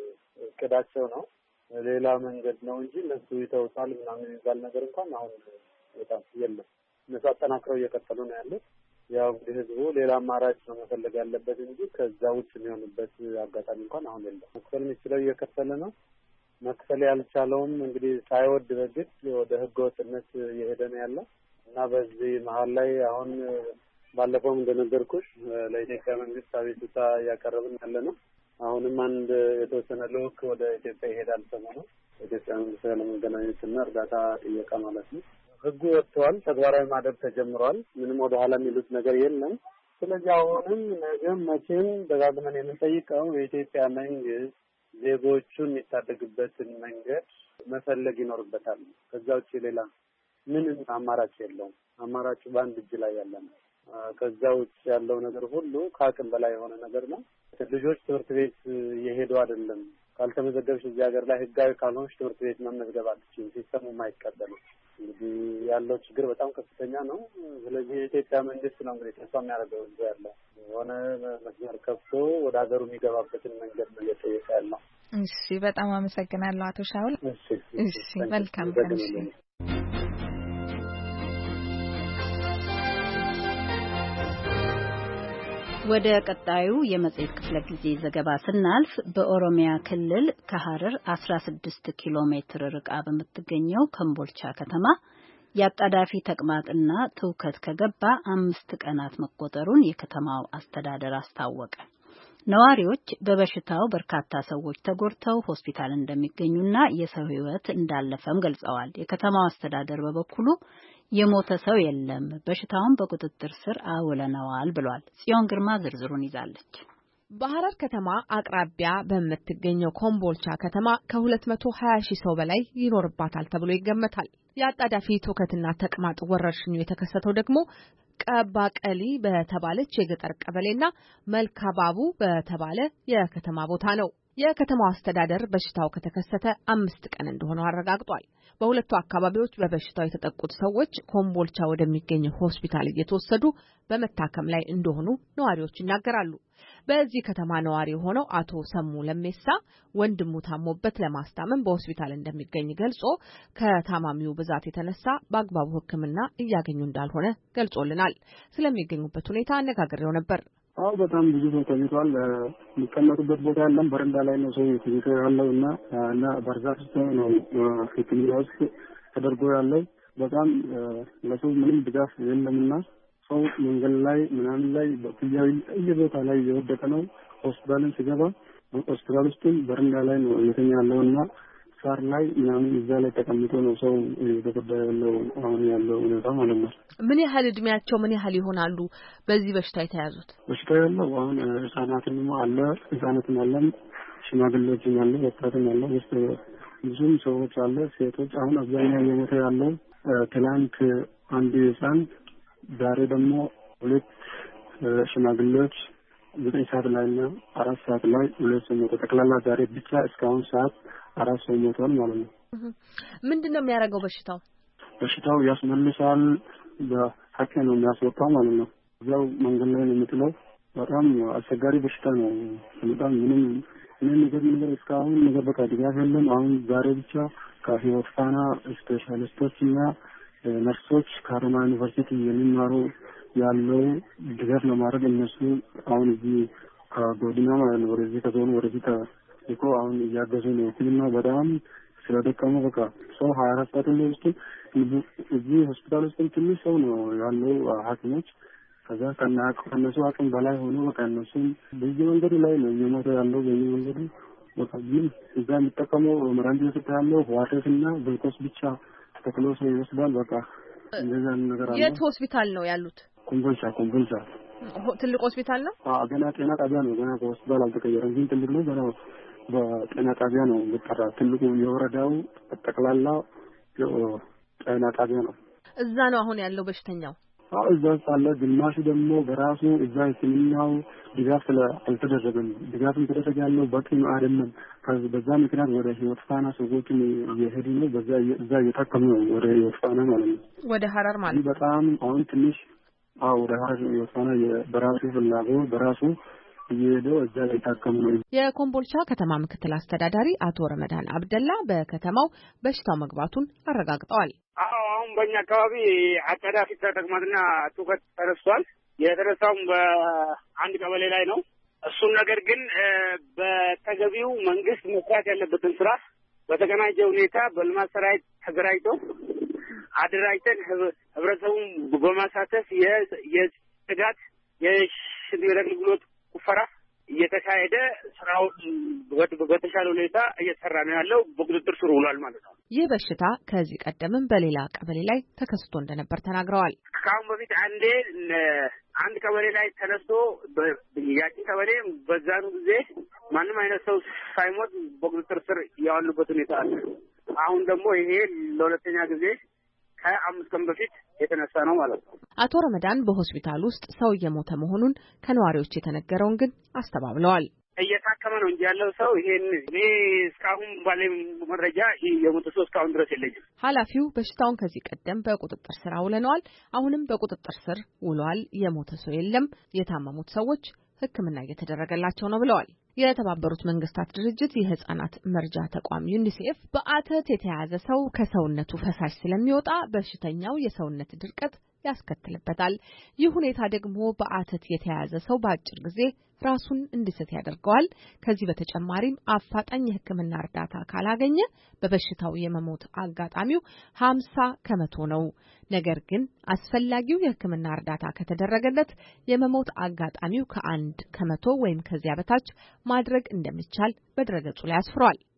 እቅዳቸው ነው። ሌላ መንገድ ነው እንጂ እነሱ ይተውታል ምናምን የሚባል ነገር እንኳን አሁን በጣም የለም። እነሱ አጠናክረው እየቀጠሉ ነው ያሉት። ያው እንግዲህ ህዝቡ ሌላ አማራጭ ነው መፈለግ ያለበት እንጂ ከዛ ውጭ የሚሆንበት አጋጣሚ እንኳን አሁን የለም። መክፈል የሚችለው እየከፈለ ነው። መክፈል ያልቻለውም እንግዲህ ሳይወድ በግድ ወደ ህገወጥነት እየሄደ ነው ያለው እና በዚህ መሀል ላይ አሁን ባለፈውም እንደነገርኩሽ ለኢትዮጵያ መንግስት አቤቱታ እያቀረብን ያለ ነው። አሁንም አንድ የተወሰነ ልዑክ ወደ ኢትዮጵያ ይሄዳል ሰሞኑን ኢትዮጵያ መንግስት ለመገናኘትና እርዳታ ጥየቃ ማለት ነው። ህጉ ወጥቷል፣ ተግባራዊ ማድረግ ተጀምሯል። ምንም ወደ ኋላ የሚሉት ነገር የለም። ስለዚህ አሁንም ነገም መቼም ደጋግመን የምንጠይቀው የኢትዮጵያ መንግስት ዜጎቹን የሚታደግበትን መንገድ መፈለግ ይኖርበታል። ከዛ ውጭ ሌላ ምንም አማራጭ የለውም። አማራጩ በአንድ እጅ ላይ ያለ ነው። ከዛ ውጭ ያለው ነገር ሁሉ ከአቅም በላይ የሆነ ነገር ነው። ልጆች ትምህርት ቤት እየሄዱ አይደለም። ካልተመዘገብሽ እዚህ ሀገር ላይ ህጋዊ ካልሆንሽ ትምህርት ቤት መመዝገብ አትችይም። ሲስተሙም አይቀበልም። እንግዲህ ያለው ችግር በጣም ከፍተኛ ነው። ስለዚህ የኢትዮጵያ መንግስት ነው እንግዲህ ተስፋ የሚያደርገው እዚህ ያለው የሆነ መስመር ከፍቶ ወደ ሀገሩ የሚገባበትን መንገድ ነው እየጠየቀ ያለው። እሺ፣ በጣም አመሰግናለሁ አቶ ሻውል። እሺ፣ እሺ፣ መልካም ቀን። እሺ። ወደ ቀጣዩ የመጽሔት ክፍለ ጊዜ ዘገባ ስናልፍ በኦሮሚያ ክልል ከሐረር አስራ ስድስት ኪሎ ሜትር ርቃ በምትገኘው ከምቦልቻ ከተማ የአጣዳፊ ተቅማጥና ትውከት ከገባ አምስት ቀናት መቆጠሩን የከተማው አስተዳደር አስታወቀ። ነዋሪዎች በበሽታው በርካታ ሰዎች ተጎድተው ሆስፒታል እንደሚገኙና የሰው ሕይወት እንዳለፈም ገልጸዋል። የከተማው አስተዳደር በበኩሉ የሞተ ሰው የለም፣ በሽታውን በቁጥጥር ስር አውለነዋል ብሏል። ጽዮን ግርማ ዝርዝሩን ይዛለች። በሐረር ከተማ አቅራቢያ በምትገኘው ኮምቦልቻ ከተማ ከሁለት መቶ ሀያ ሺህ ሰው በላይ ይኖርባታል ተብሎ ይገመታል። የአጣዳፊ ትውከትና ተቅማጥ ወረርሽኙ የተከሰተው ደግሞ ቀባቀሊ በተባለች የገጠር ቀበሌና መልካባቡ በተባለ የከተማ ቦታ ነው። የከተማው አስተዳደር በሽታው ከተከሰተ አምስት ቀን እንደሆነ አረጋግጧል። በሁለቱ አካባቢዎች በበሽታው የተጠቁት ሰዎች ኮምቦልቻ ወደሚገኝ ሆስፒታል እየተወሰዱ በመታከም ላይ እንደሆኑ ነዋሪዎች ይናገራሉ። በዚህ ከተማ ነዋሪ የሆነው አቶ ሰሙ ለሜሳ ወንድሙ ታሞበት ለማስታመም በሆስፒታል እንደሚገኝ ገልጾ ከታማሚው ብዛት የተነሳ በአግባቡ ሕክምና እያገኙ እንዳልሆነ ገልጾልናል። ስለሚገኙበት ሁኔታ አነጋግሬው ነበር። አዎ በጣም ብዙ ሰው ተኝቷል። የሚቀመጡበት ቦታ የለም። በረንዳ ላይ ነው ሰው ተኝቶ ያለው እና እና በርዛፍ ውስጥ ነው ሕክምና ውስጥ ተደርጎ ያለው። በጣም ለሰው ምንም ድጋፍ የለምና ሰው መንገድ ላይ ምናምን ላይ በትያዊ እየቦታ ላይ እየወደቀ ነው። ሆስፒታልን ሲገባ ሆስፒታል ውስጥም በረንዳ ላይ ነው እየተኛ ያለውና ሳር ላይ ምናምን እዛ ላይ ተቀምጦ ነው ሰው እየተጎዳ ያለው አሁን ያለው ሁኔታ ማለት ነው። ምን ያህል እድሜያቸው ምን ያህል ይሆናሉ በዚህ በሽታ የተያዙት? በሽታ ያለው አሁን ህጻናትም አለ ህጻናትም አለ ሽማግሌዎችም አለ ወጣትም አለ ውስጥ ብዙም ሰዎች አለ ሴቶች። አሁን አብዛኛው የሞተ ያለው ትላንት አንድ ህጻን ዛሬ ደግሞ ሁለት ሽማግሌዎች ዘጠኝ ሰዓት ላይ እና አራት ሰዓት ላይ ሁለት ሰው ሞተ። ጠቅላላ ዛሬ ብቻ እስካሁን ሰዓት አራት ሰው ሞቷል ማለት ነው። ምንድነው የሚያደርገው በሽታው? በሽታው ያስመልሳል፣ በሐኪም ነው የሚያስወጣው ማለት ነው። እዛው መንገድ ላይ ነው የሚጥለው። በጣም አስቸጋሪ በሽታ ነው። በጣም ምንም ምንም ነገር ነገር እስካሁን ነገር በቃ ድጋፍ የለም። አሁን ዛሬ ብቻ ከህይወት ፋና ስፔሻሊስቶች እና ነርሶች ከሀረማያ ዩኒቨርሲቲ የሚማሩ ያለው ድጋፍ ለማድረግ እነሱ አሁን እዚህ ከጎዲና ማለት ነው ወደዚህ ከዞኑ ወደዚህ እኮ አሁን እያገዙ ነው። ሕክምና በጣም ስለደቀሙ በቃ ሰው ሀያ አራት ሰዓት ነው ውስጥ እዚህ ሆስፒታል ውስጥ ትንሽ ሰው ነው ያለው ሐኪሞች ከዛ ከነሱ አቅም በላይ ሆኖ በቃ እነሱም በየመንገዱ ላይ ነው እየሞተ ያለው በየመንገዱ በቃ ግን እዛ የሚጠቀመው መድኃኒት እየሰጠ ያለው ዋቴስና ግሉኮስ ብቻ ተከትሎ ሰው ይወስዳል። በቃ እንደዛ ነገር አለ። የት ሆስፒታል ነው ያሉት? ኮምቦልቻ ኮምቦልቻ ትልቅ ሆስፒታል ነው? አዎ ገና ጤና ጣቢያ ነው። ገና ሆስፒታል አልተቀየረም ግን ትልቅ ነው። ገና በጤና ጣቢያ ነው የሚጠራ። ትልቁ የወረዳው ጠቅላላ ጤና ጣቢያ ነው። እዛ ነው አሁን ያለው በሽተኛው? አዎ እዛ ሳለ ግማሹ ደግሞ በራሱ እዛ ሕክምናው ድጋፍ አልተደረገም። ድጋፍ ተደረገ ያለው በቂ አይደለም። በዛ ምክንያት ወደ ህይወት ፋና ሰዎችን እየሄዱ ነው። በዛ እዛ እየታከሙ ነው ወደ ህይወት ፋና ማለት ነው። ወደ ሐረር ማለት በጣም አሁን ትንሽ አዎ ወደ ሐረር ህይወት ፋና በራሱ ፍላጎት በራሱ እየሄደው እዛ እየታከሙ ነው። የኮምቦልቻ ከተማ ምክትል አስተዳዳሪ አቶ ረመዳን አብደላ በከተማው በሽታው መግባቱን አረጋግጠዋል። አዎ አሁን በእኛ አካባቢ አጨዳ ፊት ተቅማጥና ትውከት ተነስቷል። የተነሳውም በአንድ ቀበሌ ላይ ነው። እሱን ነገር ግን በተገቢው መንግስት መስራት ያለበትን ስራ በተቀናጀ ሁኔታ በልማት ሰራዊት ተደራጅቶ አደራጅተን ህብረተሰቡን በማሳተፍ የጽዳት የሽንት ቤት አገልግሎት ቁፈራ እየተካሄደ ስራውን በተሻለ ሁኔታ እየተሰራ ነው ያለው። በቁጥጥር ስር ውሏል ማለት ነው። ይህ በሽታ ከዚህ ቀደምም በሌላ ቀበሌ ላይ ተከስቶ እንደነበር ተናግረዋል። ከአሁን በፊት አንዴ አንድ ቀበሌ ላይ ተነስቶ ያቺን ቀበሌ በዛኑ ጊዜ ማንም አይነት ሰው ሳይሞት በቁጥጥር ስር ያዋሉበት ሁኔታ አለ። አሁን ደግሞ ይሄ ለሁለተኛ ጊዜ ከአምስት ቀን በፊት የተነሳ ነው ማለት ነው። አቶ ረመዳን በሆስፒታል ውስጥ ሰው እየሞተ መሆኑን ከነዋሪዎች የተነገረውን ግን አስተባብለዋል። እየታከመ ነው እንጂ ያለው ሰው ይሄን እኔ እስካሁን ባለኝ መረጃ የሞተ ሰው እስካሁን ድረስ የለኝም። ኃላፊው በሽታውን ከዚህ ቀደም በቁጥጥር ስር አውለነዋል፣ አሁንም በቁጥጥር ስር ውሏል፣ የሞተ ሰው የለም፣ የታመሙት ሰዎች ሕክምና እየተደረገላቸው ነው ብለዋል። የተባበሩት መንግስታት ድርጅት የህፃናት መርጃ ተቋም ዩኒሴፍ በአተት የተያዘ ሰው ከሰውነቱ ፈሳሽ ስለሚወጣ በሽተኛው የሰውነት ድርቀት ያስከትልበታል። ይህ ሁኔታ ደግሞ በአተት የተያዘ ሰው በአጭር ጊዜ ራሱን እንዲስት ያደርገዋል። ከዚህ በተጨማሪም አፋጣኝ የሕክምና እርዳታ ካላገኘ በበሽታው የመሞት አጋጣሚው ሀምሳ ከመቶ ነው። ነገር ግን አስፈላጊው የሕክምና እርዳታ ከተደረገለት የመሞት አጋጣሚው ከአንድ ከመቶ ወይም ከዚያ በታች ማድረግ እንደሚቻል በድረገጹ ላይ አስፍሯል።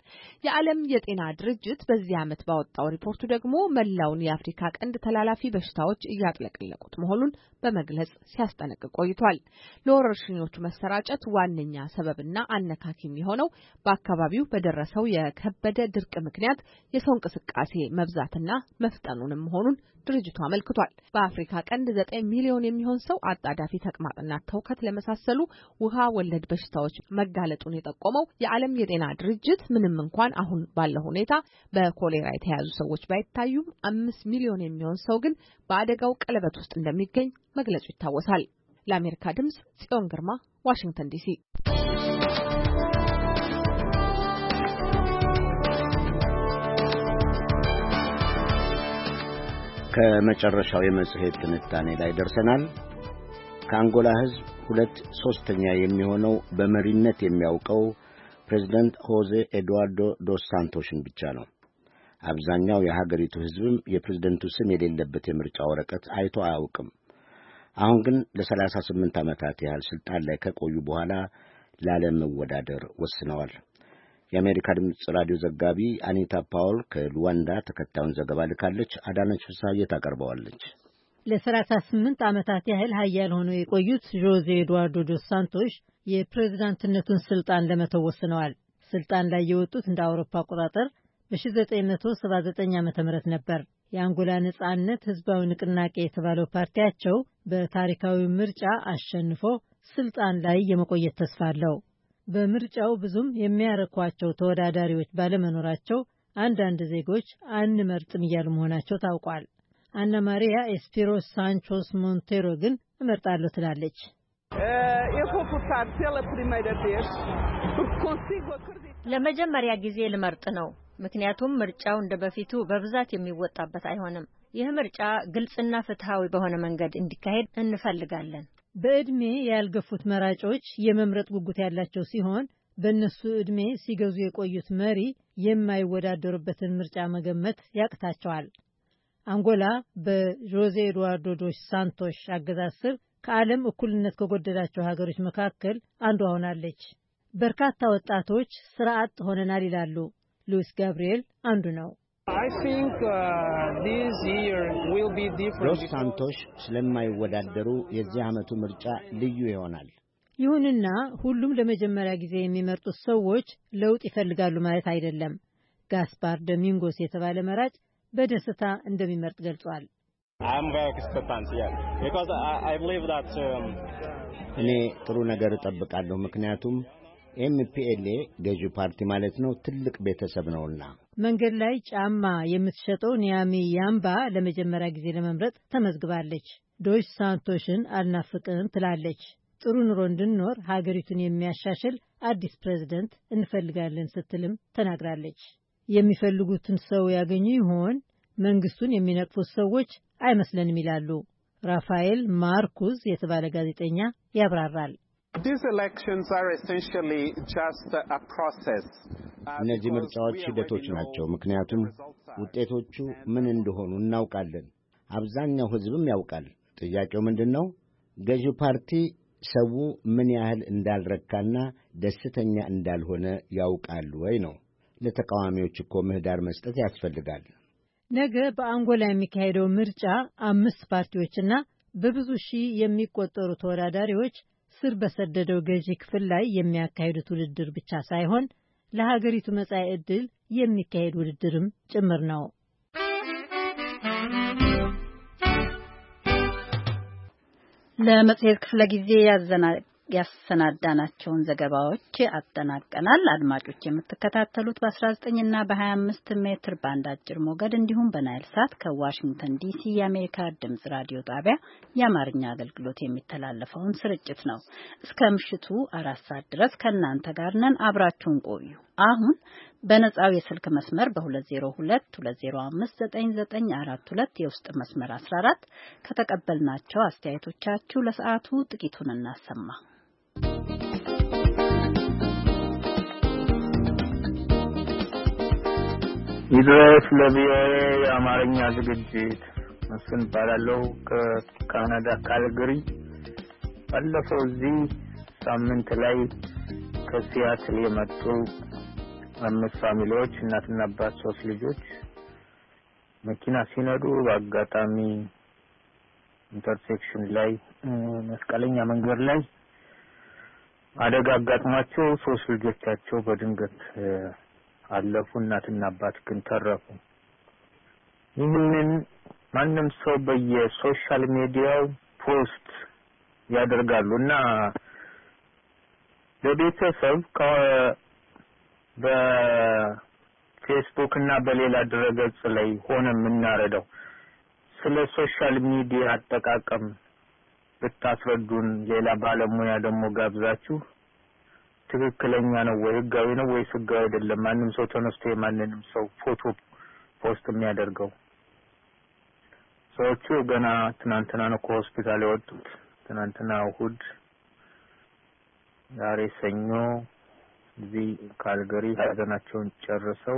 የዓለም የጤና ድርጅት በዚህ ዓመት ባወጣው ሪፖርቱ ደግሞ መላውን የአፍሪካ ቀንድ ተላላፊ በሽታዎች እያጥለቀለቁት መሆኑን በመግለጽ ሲያስጠነቅቅ ቆይቷል። ለወረርሽኞቹ መሰራጨት ዋነኛ ሰበብና አነካኪ የሚሆነው በአካባቢው በደረሰው የከበደ ድርቅ ምክንያት የሰው እንቅስቃሴ መብዛትና መፍጠኑንም መሆኑን ድርጅቱ አመልክቷል። በአፍሪካ ቀንድ ዘጠኝ ሚሊዮን የሚሆን ሰው አጣዳፊ ተቅማጥና ተውከት ለመሳሰሉ ውሃ ወለድ በሽታዎች መጋለጡን የጠቆመው የዓለም የጤና ድርጅት ምንም እንኳን አሁን ባለው ሁኔታ በኮሌራ የተያዙ ሰዎች ባይታዩም አምስት ሚሊዮን የሚሆን ሰው ግን በአደጋው ቀለበት ውስጥ እንደሚገኝ መግለጹ ይታወሳል። ለአሜሪካ ድምጽ ጽዮን ግርማ ዋሽንግተን ዲሲ። ከመጨረሻው የመጽሔት ትንታኔ ላይ ደርሰናል። ከአንጎላ ሕዝብ ሁለት ሶስተኛ የሚሆነው በመሪነት የሚያውቀው ፕሬዝዳንት ሆዜ ኤድዋርዶ ዶስ ሳንቶስን ብቻ ነው። አብዛኛው የሀገሪቱ ሕዝብም የፕሬዝዳንቱ ስም የሌለበት የምርጫ ወረቀት አይቶ አያውቅም። አሁን ግን ለሰላሳ ስምንት ዓመታት ያህል ስልጣን ላይ ከቆዩ በኋላ ላለመወዳደር ወስነዋል። የአሜሪካ ድምጽ ራዲዮ ዘጋቢ አኒታ ፓውል ከሉዋንዳ ተከታዩን ዘገባ ልካለች። አዳነች ፍስሐዬ ታቀርበዋለች። ለሰላሳ ስምንት ዓመታት ያህል ሀያል ሆነው የቆዩት ጆዜ ኤድዋርዶ ዶስ ሳንቶስ የፕሬዝዳንትነቱን ስልጣን ለመተው ወስነዋል። ስልጣን ላይ የወጡት እንደ አውሮፓ አቆጣጠር በ1979 ዓመተ ምህረት ነበር። የአንጎላ ነጻነት ህዝባዊ ንቅናቄ የተባለው ፓርቲያቸው በታሪካዊ ምርጫ አሸንፎ ስልጣን ላይ የመቆየት ተስፋ አለው። በምርጫው ብዙም የሚያረኳቸው ተወዳዳሪዎች ባለመኖራቸው አንዳንድ ዜጎች አንመርጥም እያሉ መሆናቸው ታውቋል። አና ማሪያ ኤስፒሮስ ሳንቾስ ሞንቴሮ ግን እመርጣለሁ ትላለች። ለመጀመሪያ ጊዜ ልመርጥ ነው፣ ምክንያቱም ምርጫው እንደበፊቱ በብዛት የሚወጣበት አይሆንም። ይህ ምርጫ ግልጽና ፍትሃዊ በሆነ መንገድ እንዲካሄድ እንፈልጋለን። በእድሜ ያልገፉት መራጮች የመምረጥ ጉጉት ያላቸው ሲሆን በእነሱ እድሜ ሲገዙ የቆዩት መሪ የማይወዳደሩበትን ምርጫ መገመት ያቅታቸዋል። አንጎላ በጆዜ ኤድዋርዶ ዶስ ሳንቶስ አገዛዝ ስር ከዓለም እኩልነት ከጎደላቸው ሀገሮች መካከል አንዷ ሆናለች። በርካታ ወጣቶች ስራ አጥ ሆነናል ይላሉ። ሉዊስ ጋብሪኤል አንዱ ነው። ዶስ ሳንቶስ ስለማይወዳደሩ የዚህ ዓመቱ ምርጫ ልዩ ይሆናል። ይሁንና ሁሉም ለመጀመሪያ ጊዜ የሚመርጡት ሰዎች ለውጥ ይፈልጋሉ ማለት አይደለም። ጋስፓር ዶሚንጎስ የተባለ መራጭ በደስታ እንደሚመርጥ ገልጿል። እኔ ጥሩ ነገር እጠብቃለሁ፣ ምክንያቱም ኤምፒኤልኤ ገዢ ፓርቲ ማለት ነው ትልቅ ቤተሰብ ነውና። መንገድ ላይ ጫማ የምትሸጠው ኒያሚ ያምባ ለመጀመሪያ ጊዜ ለመምረጥ ተመዝግባለች። ዶስ ሳንቶስን አልናፍቅም ትላለች። ጥሩ ኑሮ እንድንኖር ሀገሪቱን የሚያሻሽል አዲስ ፕሬዝደንት እንፈልጋለን ስትልም ተናግራለች። የሚፈልጉትን ሰው ያገኙ ይሆን? መንግስቱን የሚነቅፉት ሰዎች አይመስለንም ይላሉ። ራፋኤል ማርኩዝ የተባለ ጋዜጠኛ ያብራራል። እነዚህ ምርጫዎች ሂደቶች ናቸው፣ ምክንያቱም ውጤቶቹ ምን እንደሆኑ እናውቃለን። አብዛኛው ሕዝብም ያውቃል። ጥያቄው ምንድን ነው? ገዢው ፓርቲ ሰው ምን ያህል እንዳልረካና ደስተኛ እንዳልሆነ ያውቃል ወይ ነው። ለተቃዋሚዎች እኮ ምህዳር መስጠት ያስፈልጋል። ነገ በአንጎላ የሚካሄደው ምርጫ አምስት ፓርቲዎችና በብዙ ሺህ የሚቆጠሩ ተወዳዳሪዎች ስር በሰደደው ገዢ ክፍል ላይ የሚያካሂዱት ውድድር ብቻ ሳይሆን ለሀገሪቱ መጻኢ ዕድል የሚካሄድ ውድድርም ጭምር ነው። ለመጽሔት ክፍለ ጊዜ ያሰናዳናቸውን ዘገባዎች አጠናቀናል። አድማጮች የምትከታተሉት በአስራ ዘጠኝ እና በሀያ አምስት ሜትር ባንድ አጭር ሞገድ እንዲሁም በናይል ሳት ከዋሽንግተን ዲሲ የአሜሪካ ድምጽ ራዲዮ ጣቢያ የአማርኛ አገልግሎት የሚተላለፈውን ስርጭት ነው። እስከ ምሽቱ አራት ሰዓት ድረስ ከእናንተ ጋር ነን። አብራችሁን ቆዩ። አሁን በነጻው የስልክ መስመር በሁለት ዜሮ ሁለት ሁለት ዜሮ አምስት ዘጠኝ ዘጠኝ አራት ሁለት የውስጥ መስመር አስራ አራት ከተቀበልናቸው አስተያየቶቻችሁ ለሰዓቱ ጥቂቱን እናሰማ። ይድረስ ለቪኦኤ የአማርኛ ዝግጅት መስፍን ባላለው ከካናዳ ካልገሪ። ባለፈው እዚህ ሳምንት ላይ ከሲያትል የመጡ አምስት ፋሚሊዎች እናትና አባት ሶስት ልጆች መኪና ሲነዱ በአጋጣሚ ኢንተርሴክሽን ላይ መስቀለኛ መንገድ ላይ አደጋ አጋጥሟቸው ሶስት ልጆቻቸው በድንገት አለፉ። እናትና አባት ግን ተረፉ። ይህንን ማንም ሰው በየሶሻል ሚዲያው ፖስት ያደርጋሉና ለቤተሰብ በፌስቡክ እና በሌላ ድረገጽ ላይ ሆነ የምናረዳው ስለ ሶሻል ሚዲያ አጠቃቀም ብታስረዱን፣ ሌላ ባለሙያ ደግሞ ጋብዛችሁ ትክክለኛ ነው ወይ ህጋዊ ነው ወይ ህጋዊ አይደለም ማንም ሰው ተነስቶ የማንንም ሰው ፎቶ ፖስት የሚያደርገው? ሰዎቹ ገና ትናንትና ነው ከሆስፒታል የወጡት። ትናንትና እሁድ ዛሬ ሰኞ እዚህ ካልገሪ ሀዘናቸውን ጨርሰው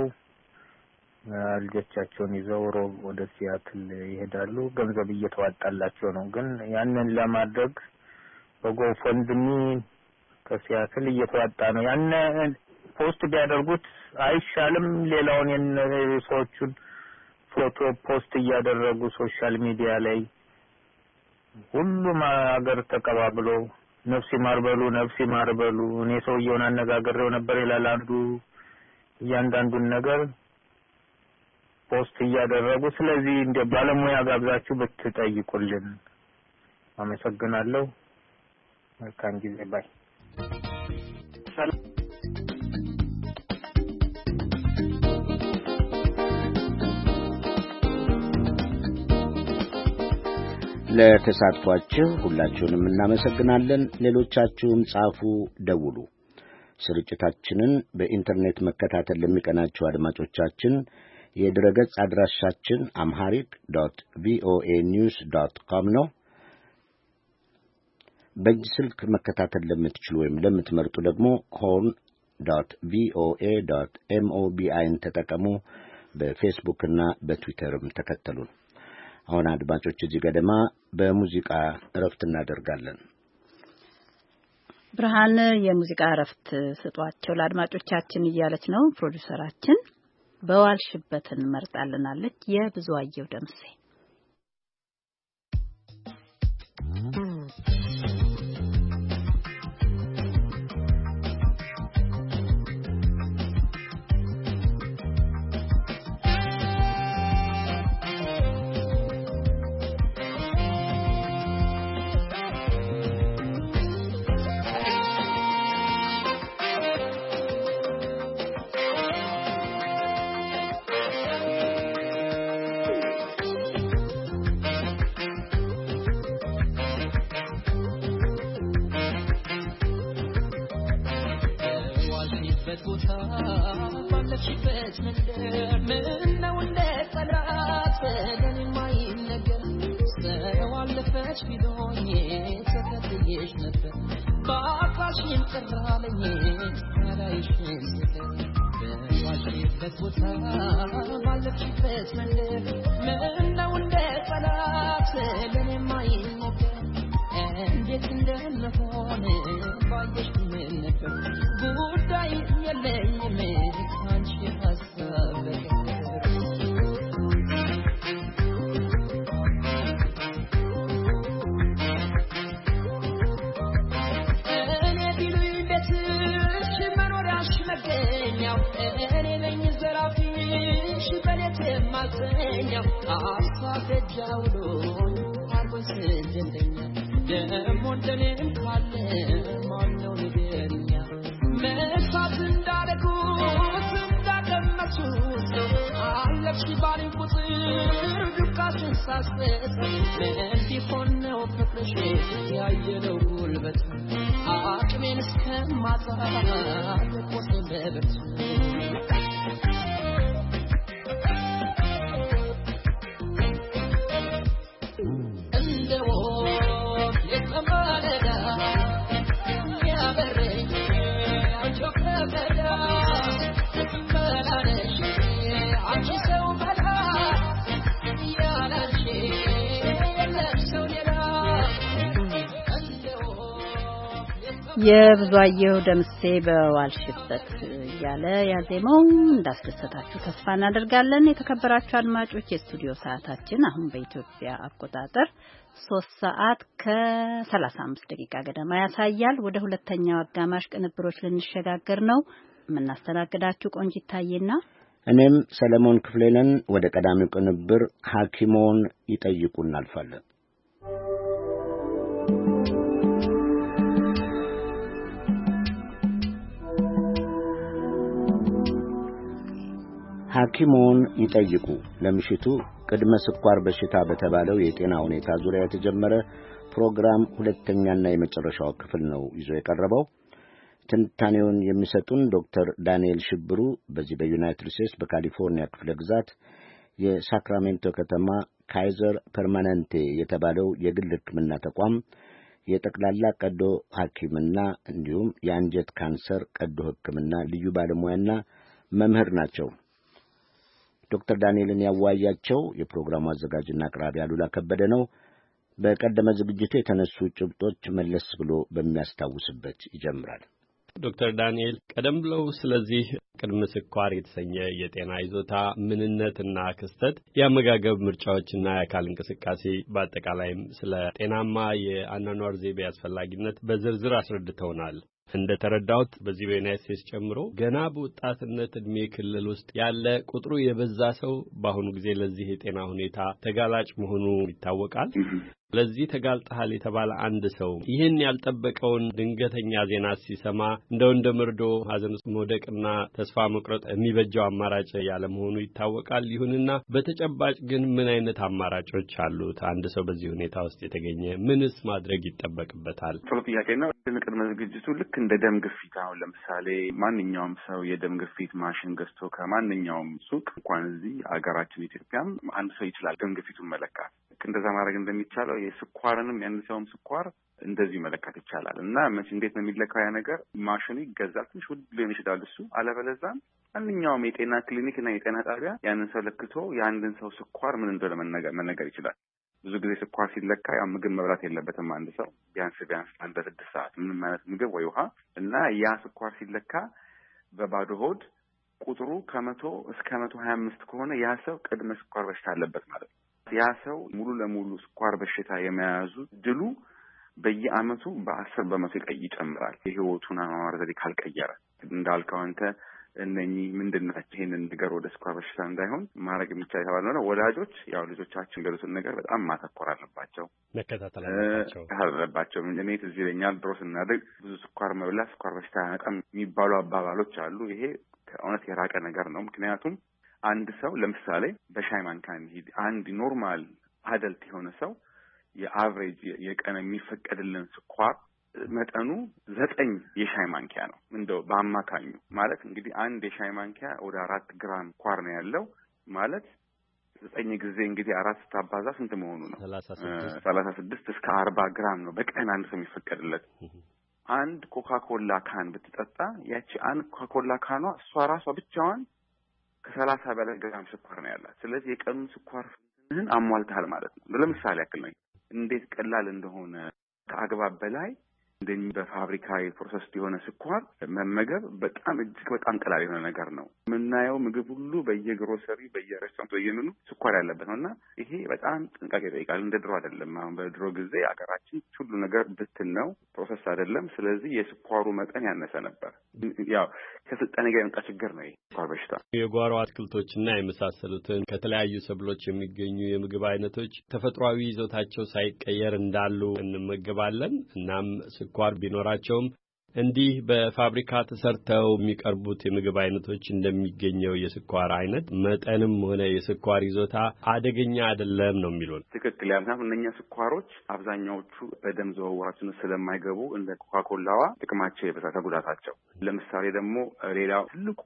ልጆቻቸውን ይዘው ሮብ ወደ ሲያትል ይሄዳሉ። ገንዘብ እየተዋጣላቸው ነው። ግን ያንን ለማድረግ በጎፈንድሚ ከሲያትል እየተዋጣ ነው። ያንን ፖስት ቢያደርጉት አይሻልም? ሌላውን የሰዎቹን ፎቶ ፖስት እያደረጉ ሶሻል ሚዲያ ላይ ሁሉም ሀገር ተቀባብሎ ነፍሲ ማርበሉ ነፍሲ ማርበሉ እኔ ሰውየውን አነጋግሬው ነበር ይላል አንዱ። እያንዳንዱን ነገር ፖስት እያደረጉ ስለዚህ እንደ ባለሙያ ጋብዛችሁ ብትጠይቁልን አመሰግናለሁ። መልካም ጊዜ ባይ። ለተሳትፏችሁ ሁላችሁንም እናመሰግናለን። ሌሎቻችሁም ጻፉ፣ ደውሉ። ስርጭታችንን በኢንተርኔት መከታተል ለሚቀናችሁ አድማጮቻችን የድረገጽ አድራሻችን amharic dot voa news dot com ነው። በእጅ ስልክ መከታተል ለምትችሉ ወይም ለምትመርጡ ደግሞ horn dot voa dot mobi ተጠቀሙ። በፌስቡክ እና በትዊተርም ተከተሉን። አሁን አድማጮች እዚህ ገደማ በሙዚቃ እረፍት እናደርጋለን። ብርሃን የሙዚቃ እረፍት ስጧቸው ለአድማጮቻችን እያለች ነው ፕሮዲውሰራችን። በዋልሽበትን መርጣልናለች የብዙአየሁ ደምሴ። የብዙአየሁ ደምሴ በዋልሽበት እያለ ያዜመው እንዳስደሰታችሁ ተስፋ እናደርጋለን። የተከበራችሁ አድማጮች የስቱዲዮ ሰዓታችን አሁን በኢትዮጵያ አቆጣጠር ሶስት ሰዓት ከሰላሳ አምስት ደቂቃ ገደማ ያሳያል። ወደ ሁለተኛው አጋማሽ ቅንብሮች ልንሸጋገር ነው። የምናስተናግዳችሁ ቆንጂት ታዬና እኔም ሰለሞን ክፍሌ ነን። ወደ ቀዳሚው ቅንብር ሐኪሞን ይጠይቁ እናልፋለን። ሐኪሞን ይጠይቁ ለምሽቱ ቅድመ ስኳር በሽታ በተባለው የጤና ሁኔታ ዙሪያ የተጀመረ ፕሮግራም ሁለተኛና የመጨረሻው ክፍል ነው ይዞ የቀረበው። ትንታኔውን የሚሰጡን ዶክተር ዳንኤል ሽብሩ በዚህ በዩናይትድ ስቴትስ በካሊፎርኒያ ክፍለ ግዛት የሳክራሜንቶ ከተማ ካይዘር ፐርማነንቴ የተባለው የግል ሕክምና ተቋም የጠቅላላ ቀዶ ሐኪምና እንዲሁም የአንጀት ካንሰር ቀዶ ሕክምና ልዩ ባለሙያና መምህር ናቸው። ዶክተር ዳንኤልን ያዋያቸው የፕሮግራሙ አዘጋጅና አቅራቢ አሉላ ከበደ ነው። በቀደመ ዝግጅቱ የተነሱ ጭብጦች መለስ ብሎ በሚያስታውስበት ይጀምራል። ዶክተር ዳንኤል ቀደም ብለው ስለዚህ ቅድመ ስኳር የተሰኘ የጤና ይዞታ ምንነትና ክስተት፣ የአመጋገብ ምርጫዎችና የአካል እንቅስቃሴ በአጠቃላይም ስለ ጤናማ የአኗኗር ዘይቤ አስፈላጊነት በዝርዝር አስረድተውናል። እንደ ተረዳሁት በዚህ በዩናይትድ ስቴትስ ጨምሮ ገና በወጣትነት እድሜ ክልል ውስጥ ያለ ቁጥሩ የበዛ ሰው በአሁኑ ጊዜ ለዚህ የጤና ሁኔታ ተጋላጭ መሆኑ ይታወቃል። ለዚህ ተጋልጠሃል የተባለ አንድ ሰው ይህን ያልጠበቀውን ድንገተኛ ዜና ሲሰማ እንደው እንደ መርዶ ሐዘን ውስጥ መውደቅና ተስፋ መቁረጥ የሚበጀው አማራጭ ያለ መሆኑ ይታወቃል። ይሁንና በተጨባጭ ግን ምን አይነት አማራጮች አሉት? አንድ ሰው በዚህ ሁኔታ ውስጥ የተገኘ ምንስ ማድረግ ይጠበቅበታል? ጥሩ ጥያቄ ነው። ቅድመ ዝግጅቱ ልክ እንደ ደም ግፊት፣ አሁን ለምሳሌ ማንኛውም ሰው የደም ግፊት ማሽን ገዝቶ ከማንኛውም ሱቅ እንኳን እዚህ አገራችን ኢትዮጵያም አንድ ሰው ይችላል ደም ግፊቱን መለካት። እንደዛ ማድረግ እንደሚቻለው የስኳርንም ያን ሰውም ስኳር እንደዚህ መለካት ይቻላል። እና መቼ እንዴት ነው የሚለካው? ያ ነገር ማሽኑ ይገዛል። ትንሽ ውድ ሊሆን ይችላል እሱ። አለበለዚያም ማንኛውም የጤና ክሊኒክ እና የጤና ጣቢያ ያንን ሰው ለክቶ የአንድን ሰው ስኳር ምን እንደሆነ መነገር ይችላል። ብዙ ጊዜ ስኳር ሲለካ ያው ምግብ መብላት የለበትም አንድ ሰው ቢያንስ ቢያንስ አንድ ስድስት ሰዓት ምንም አይነት ምግብ ወይ ውሃ እና ያ ስኳር ሲለካ በባዶ ሆድ ቁጥሩ ከመቶ እስከ መቶ ሀያ አምስት ከሆነ ያ ሰው ቅድመ ስኳር በሽታ አለበት ማለት ነው። ያ ሰው ሙሉ ለሙሉ ስኳር በሽታ የመያዙ ድሉ በየአመቱ በአስር በመቶ ይጨምራል። የህይወቱን አኗኗር ዘዴ ካልቀየረ እንዳልከው አንተ እነኚህ ምንድን ናቸው? ይሄንን ነገር ወደ ስኳር በሽታ እንዳይሆን ማድረግ የሚቻል የተባለ ነው። ወላጆች ያው ልጆቻችን ገሉትን ነገር በጣም ማተኮር አለባቸው፣ መከታተል አለባቸው አለባቸው። እኔ ትዝ ይለኛል ድሮ ስናድግ ብዙ ስኳር መብላት ስኳር በሽታ ያመጣል የሚባሉ አባባሎች አሉ። ይሄ ከእውነት የራቀ ነገር ነው። ምክንያቱም አንድ ሰው ለምሳሌ በሻይ ማንኪያ እንሂድ። አንድ ኖርማል አደልት የሆነ ሰው የአቨሬጅ የቀን የሚፈቀድልን ስኳር መጠኑ ዘጠኝ የሻይ ማንኪያ ነው። እንደው በአማካኙ ማለት እንግዲህ አንድ የሻይ ማንኪያ ወደ አራት ግራም ስኳር ነው ያለው ማለት ዘጠኝ ጊዜ እንግዲህ አራት ስታባዛ ስንት መሆኑ ነው? ሰላሳ ስድስት እስከ አርባ ግራም ነው በቀን አንድ ሰው የሚፈቀድለት። አንድ ኮካኮላ ካን ብትጠጣ ያቺ አንድ ኮካኮላ ካኗ እሷ ራሷ ብቻዋን ከሰላሳ በላይ ግራም ስኳር ነው ያላት። ስለዚህ የቀኑን ስኳር ፍንህን አሟልተሃል ማለት ነው። ለምሳሌ ያክል ነው እንዴት ቀላል እንደሆነ ከአግባብ በላይ እንደዚህ በፋብሪካ ፕሮሰስ የሆነ ስኳር መመገብ በጣም እጅግ በጣም ቀላል የሆነ ነገር ነው። የምናየው ምግብ ሁሉ በየግሮሰሪ በየሬስቶራንት በየምኑ ስኳር ያለበት ነውና ይሄ በጣም ጥንቃቄ ይጠይቃል። እንደ ድሮ አይደለም። አሁን በድሮ ጊዜ አገራችን ሁሉ ነገር ብትን ነው ፕሮሰስ አይደለም። ስለዚህ የስኳሩ መጠን ያነሰ ነበር። ያው ከስልጣኔ ጋር የመጣ ችግር ነው ይሄ ስኳር በሽታ። የጓሮ አትክልቶችና የመሳሰሉትን ከተለያዩ ሰብሎች የሚገኙ የምግብ አይነቶች ተፈጥሯዊ ይዞታቸው ሳይቀየር እንዳሉ እንመገባለን። እናም ስኳር ቢኖራቸውም እንዲህ በፋብሪካ ተሰርተው የሚቀርቡት የምግብ አይነቶች እንደሚገኘው የስኳር አይነት መጠንም ሆነ የስኳር ይዞታ አደገኛ አይደለም ነው የሚሉን። ትክክል ያልናት እነኛ ስኳሮች አብዛኛዎቹ በደም ዝውውራችን ስለማይገቡ እንደ ኮካኮላዋ ጥቅማቸው የበዛ ጉዳታቸው። ለምሳሌ ደግሞ ሌላው ትልቁ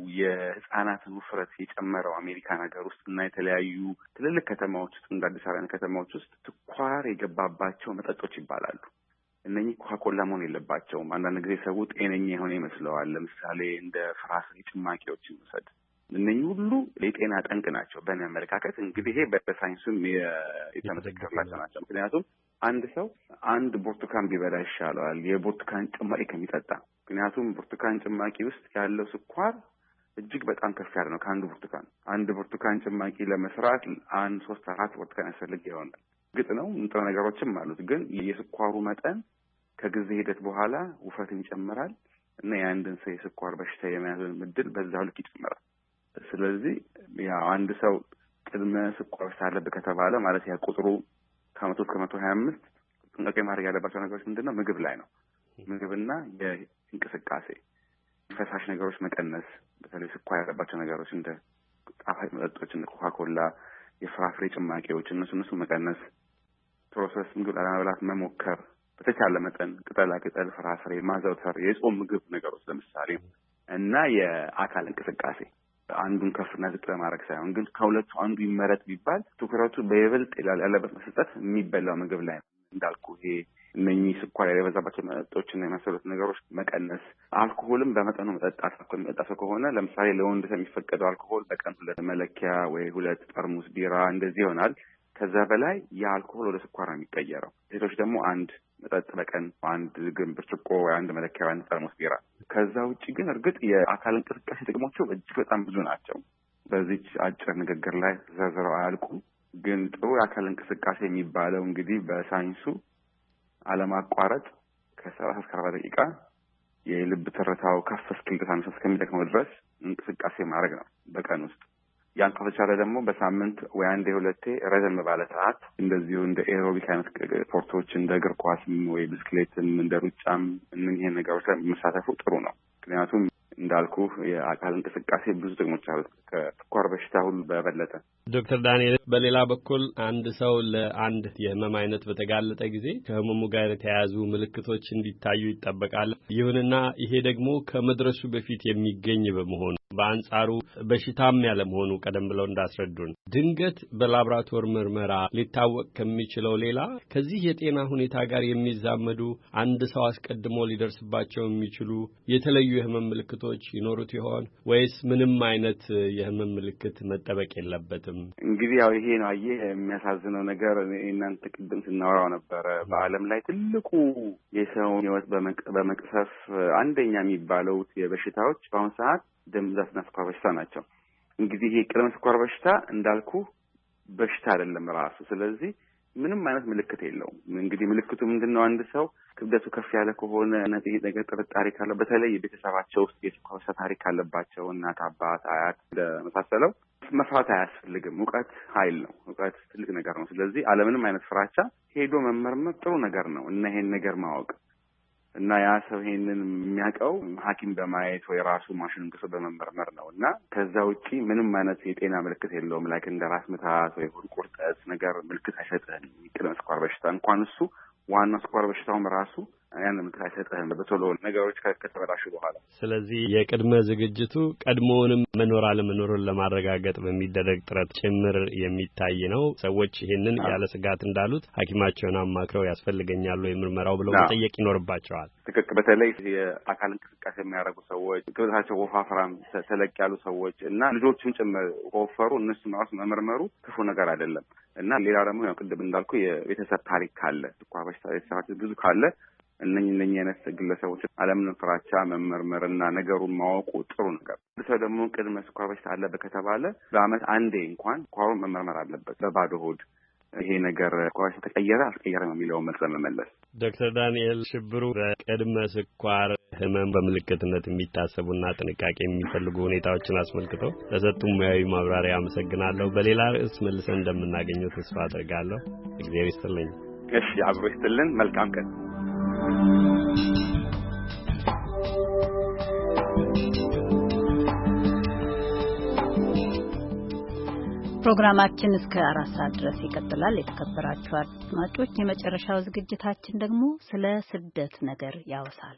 የህፃናትን ውፍረት የጨመረው አሜሪካን ሀገር ውስጥ እና የተለያዩ ትልልቅ ከተማዎች ውስጥ እንደ አዲስ አበባ ከተማዎች ውስጥ ስኳር የገባባቸው መጠጦች ይባላሉ። እነኚህ ኮካኮላ መሆን የለባቸውም። አንዳንድ ጊዜ ሰው ጤነኛ የሆነ ይመስለዋል። ለምሳሌ እንደ ፍራፍሬ ጭማቂዎችን መውሰድ እነኚህ ሁሉ ለጤና ጠንቅ ናቸው በእኔ አመለካከት። እንግዲህ ይሄ በሳይንስም የተመሰከረላቸው ናቸው። ምክንያቱም አንድ ሰው አንድ ብርቱካን ቢበላ ይሻለዋል የብርቱካን ጭማቂ ከሚጠጣ። ምክንያቱም ብርቱካን ጭማቂ ውስጥ ያለው ስኳር እጅግ በጣም ከፍ ያለ ነው። ከአንዱ ብርቱካን አንድ ብርቱካን ጭማቂ ለመስራት አንድ ሶስት አራት ብርቱካን ያስፈልግ ይሆናል። ግጥ ነው ንጥረ ነገሮችም አሉት፣ ግን የስኳሩ መጠን ከጊዜ ሂደት በኋላ ውፍረትን ይጨምራል እና የአንድን ሰው የስኳር በሽታ የመያዝ እድል በዛው ልክ ይጨምራል። ስለዚህ ያው አንድ ሰው ቅድመ ስኳር በሽታ አለበት ከተባለ ማለት ያ ቁጥሩ ከመቶ እስከ መቶ ሀያ አምስት ጥንቃቄ ማድረግ ያለባቸው ነገሮች ምንድነው? ምግብ ላይ ነው። ምግብና የእንቅስቃሴ ፈሳሽ ነገሮች መቀነስ፣ በተለይ ስኳር ያለባቸው ነገሮች እንደ ጣፋጭ መጠጦች እንደ ኮካኮላ፣ የፍራፍሬ ጭማቂዎች እነሱ እነሱ መቀነስ፣ ፕሮሰስ ምግብ አለመብላት መሞከር፣ በተቻለ መጠን ቅጠላ ቅጠል ፍራፍሬ ማዘውተር፣ የጾም ምግብ ነገሮች ለምሳሌ እና የአካል እንቅስቃሴ አንዱን ከፍና ዝቅ ለማድረግ ሳይሆን ግን ከሁለቱ አንዱ ይመረጥ ቢባል ትኩረቱ በይበልጥ ያለበት መስጠት የሚበላው ምግብ ላይ እንዳልኩ ይሄ እነኚህ ስኳር የበዛባቸው መጠጦችና የመሰሉት ነገሮች መቀነስ፣ አልኮሆልም በመጠኑ መጠጣት። አልኮል የሚጠጣ ሰው ከሆነ ለምሳሌ ለወንድ ሰው የሚፈቀደው አልኮሆል በቀን ሁለት መለኪያ ወይ ሁለት ጠርሙስ ቢራ እንደዚህ ይሆናል። ከዛ በላይ የአልኮሆል ወደ ስኳር ነው የሚቀየረው። ሴቶች ደግሞ አንድ መጠጥ በቀን አንድ ግን ብርጭቆ ወይ አንድ መለኪያ አንድ ጠርሙስ ቢራ። ከዛ ውጪ ግን እርግጥ የአካል እንቅስቃሴ ጥቅሞቹ እጅግ በጣም ብዙ ናቸው። በዚች አጭር ንግግር ላይ ዘርዝረው አያልቁም። ግን ጥሩ የአካል እንቅስቃሴ የሚባለው እንግዲህ በሳይንሱ አለማቋረጥ ከሰላሳ እስከ አርባ ደቂቃ የልብ ትርታው ከፍ እስኪል ድረስ እስከሚደክመው ድረስ እንቅስቃሴ ማድረግ ነው በቀን ውስጥ። ያን ከተቻለ ደግሞ በሳምንት ወይ አንዴ ሁለቴ ረዘም ባለ ሰዓት እንደዚሁ እንደ ኤሮቢክ አይነት ስፖርቶች እንደ እግር ኳስም ወይ ብስክሌትም እንደ ሩጫም እነኚህን ነገሮች ላይ መሳተፉ ጥሩ ነው። ምክንያቱም እንዳልኩ የአካል እንቅስቃሴ ብዙ ጥቅሞች አሉት ከስኳር በሽታ ሁሉ በበለጠ። ዶክተር ዳንኤል በሌላ በኩል አንድ ሰው ለአንድ የህመም አይነት በተጋለጠ ጊዜ ከህመሙ ጋር የተያያዙ ምልክቶች እንዲታዩ ይጠበቃል። ይሁንና ይሄ ደግሞ ከመድረሱ በፊት የሚገኝ በመሆኑ በአንጻሩ በሽታም ያለ መሆኑ ቀደም ብለው እንዳስረዱን ድንገት በላብራቶሪ ምርመራ ሊታወቅ ከሚችለው ሌላ ከዚህ የጤና ሁኔታ ጋር የሚዛመዱ አንድ ሰው አስቀድሞ ሊደርስባቸው የሚችሉ የተለዩ የህመም ምልክቶች ይኖሩት ይሆን ወይስ ምንም አይነት የህመም ምልክት መጠበቅ የለበትም? እንግዲህ ያው ይሄ ነው አየህ የሚያሳዝነው ነገር። እናንተ ቅድም ስናወራው ነበረ በዓለም ላይ ትልቁ የሰውን ህይወት በመቅሰፍ አንደኛ የሚባለው የበሽታዎች በአሁኑ ሰዓት ደም ብዛትና ስኳር በሽታ ናቸው። እንግዲህ ይሄ ቅድመ ስኳር በሽታ እንዳልኩ በሽታ አይደለም ራሱ። ስለዚህ ምንም አይነት ምልክት የለውም። እንግዲህ ምልክቱ ምንድነው? አንድ ሰው ክብደቱ ከፍ ያለ ከሆነ እና ይሄ ነገር ጥርጣሬ ካለ በተለይ የቤተሰባቸው ውስጥ የስኳር በሽታ ታሪክ ካለባቸው እናት፣ አባት፣ አያት ለመሳሰለው መፍራት አያስፈልግም። እውቀት ኃይል ነው። እውቀት ትልቅ ነገር ነው። ስለዚህ አለምንም አይነት ፍራቻ ሄዶ መመርመር ጥሩ ነገር ነው እና ይሄን ነገር ማወቅ እና ያ ሰው ይሄንን የሚያውቀው ሐኪም በማየት ወይ ራሱ ማሽን ገዝቶ በመመርመር ነው እና ከዛ ውጪ ምንም አይነት የጤና ምልክት የለውም። ላይክ እንደ ራስ ምታት ወይ ሆድ ቁርጠት ነገር ምልክት አይሰጥህም። ቅድመ ስኳር በሽታ እንኳን እሱ ዋና ስኳር በሽታውም ራሱ ያን ምልክት አይሰጥህም በቶሎ ነገሮች ከተበላሹ በኋላ። ስለዚህ የቅድመ ዝግጅቱ ቀድሞውንም መኖር አለመኖሩን ለማረጋገጥ በሚደረግ ጥረት ጭምር የሚታይ ነው። ሰዎች ይሄንን ያለ ስጋት እንዳሉት ሐኪማቸውን አማክረው ያስፈልገኛል ወይ ምርመራው ብለው መጠየቅ ይኖርባቸዋል። ትክክል። በተለይ የአካል እንቅስቃሴ የሚያደርጉ ሰዎች፣ ክብደታቸው ወፋፍራም ተለቅ ያሉ ሰዎች እና ልጆቹን ጭምር ወፈሩ እነሱን ራሱ መመርመሩ ክፉ ነገር አይደለም እና ሌላ ደግሞ ያው ቅድም እንዳልኩ የቤተሰብ ታሪክ ካለ ስኳር በሽታ ቤተሰባችን ብዙ ካለ እነኚህ እነኚህ አይነት ግለሰቦች አለምንም ፍራቻ መመርመርና ነገሩን ማወቁ ጥሩ ነገር። ሰው ደግሞ ቅድመ ስኳር በሽታ አለበት ከተባለ በአመት አንዴ እንኳን ስኳሩን መመርመር አለበት በባዶ ሆድ። ይሄ ነገር ስኳር ተቀየረ አልቀየረም የሚለውን መልስ ለመመለስ። ዶክተር ዳንኤል ሽብሩ በቅድመ ስኳር ህመም በምልክትነት የሚታሰቡና ጥንቃቄ የሚፈልጉ ሁኔታዎችን አስመልክቶ ለሰጡን ሙያዊ ማብራሪያ አመሰግናለሁ። በሌላ ርዕስ መልሰን እንደምናገኘው ተስፋ አድርጋለሁ። እግዚአብሔር ይስጥልኝ። እሺ፣ አብሮ ይስጥልን። መልካም ቀን። ፕሮግራማችን እስከ አራት ሰዓት ድረስ ይቀጥላል። የተከበራችሁ አድማጮች፣ የመጨረሻው ዝግጅታችን ደግሞ ስለ ስደት ነገር ያወሳል።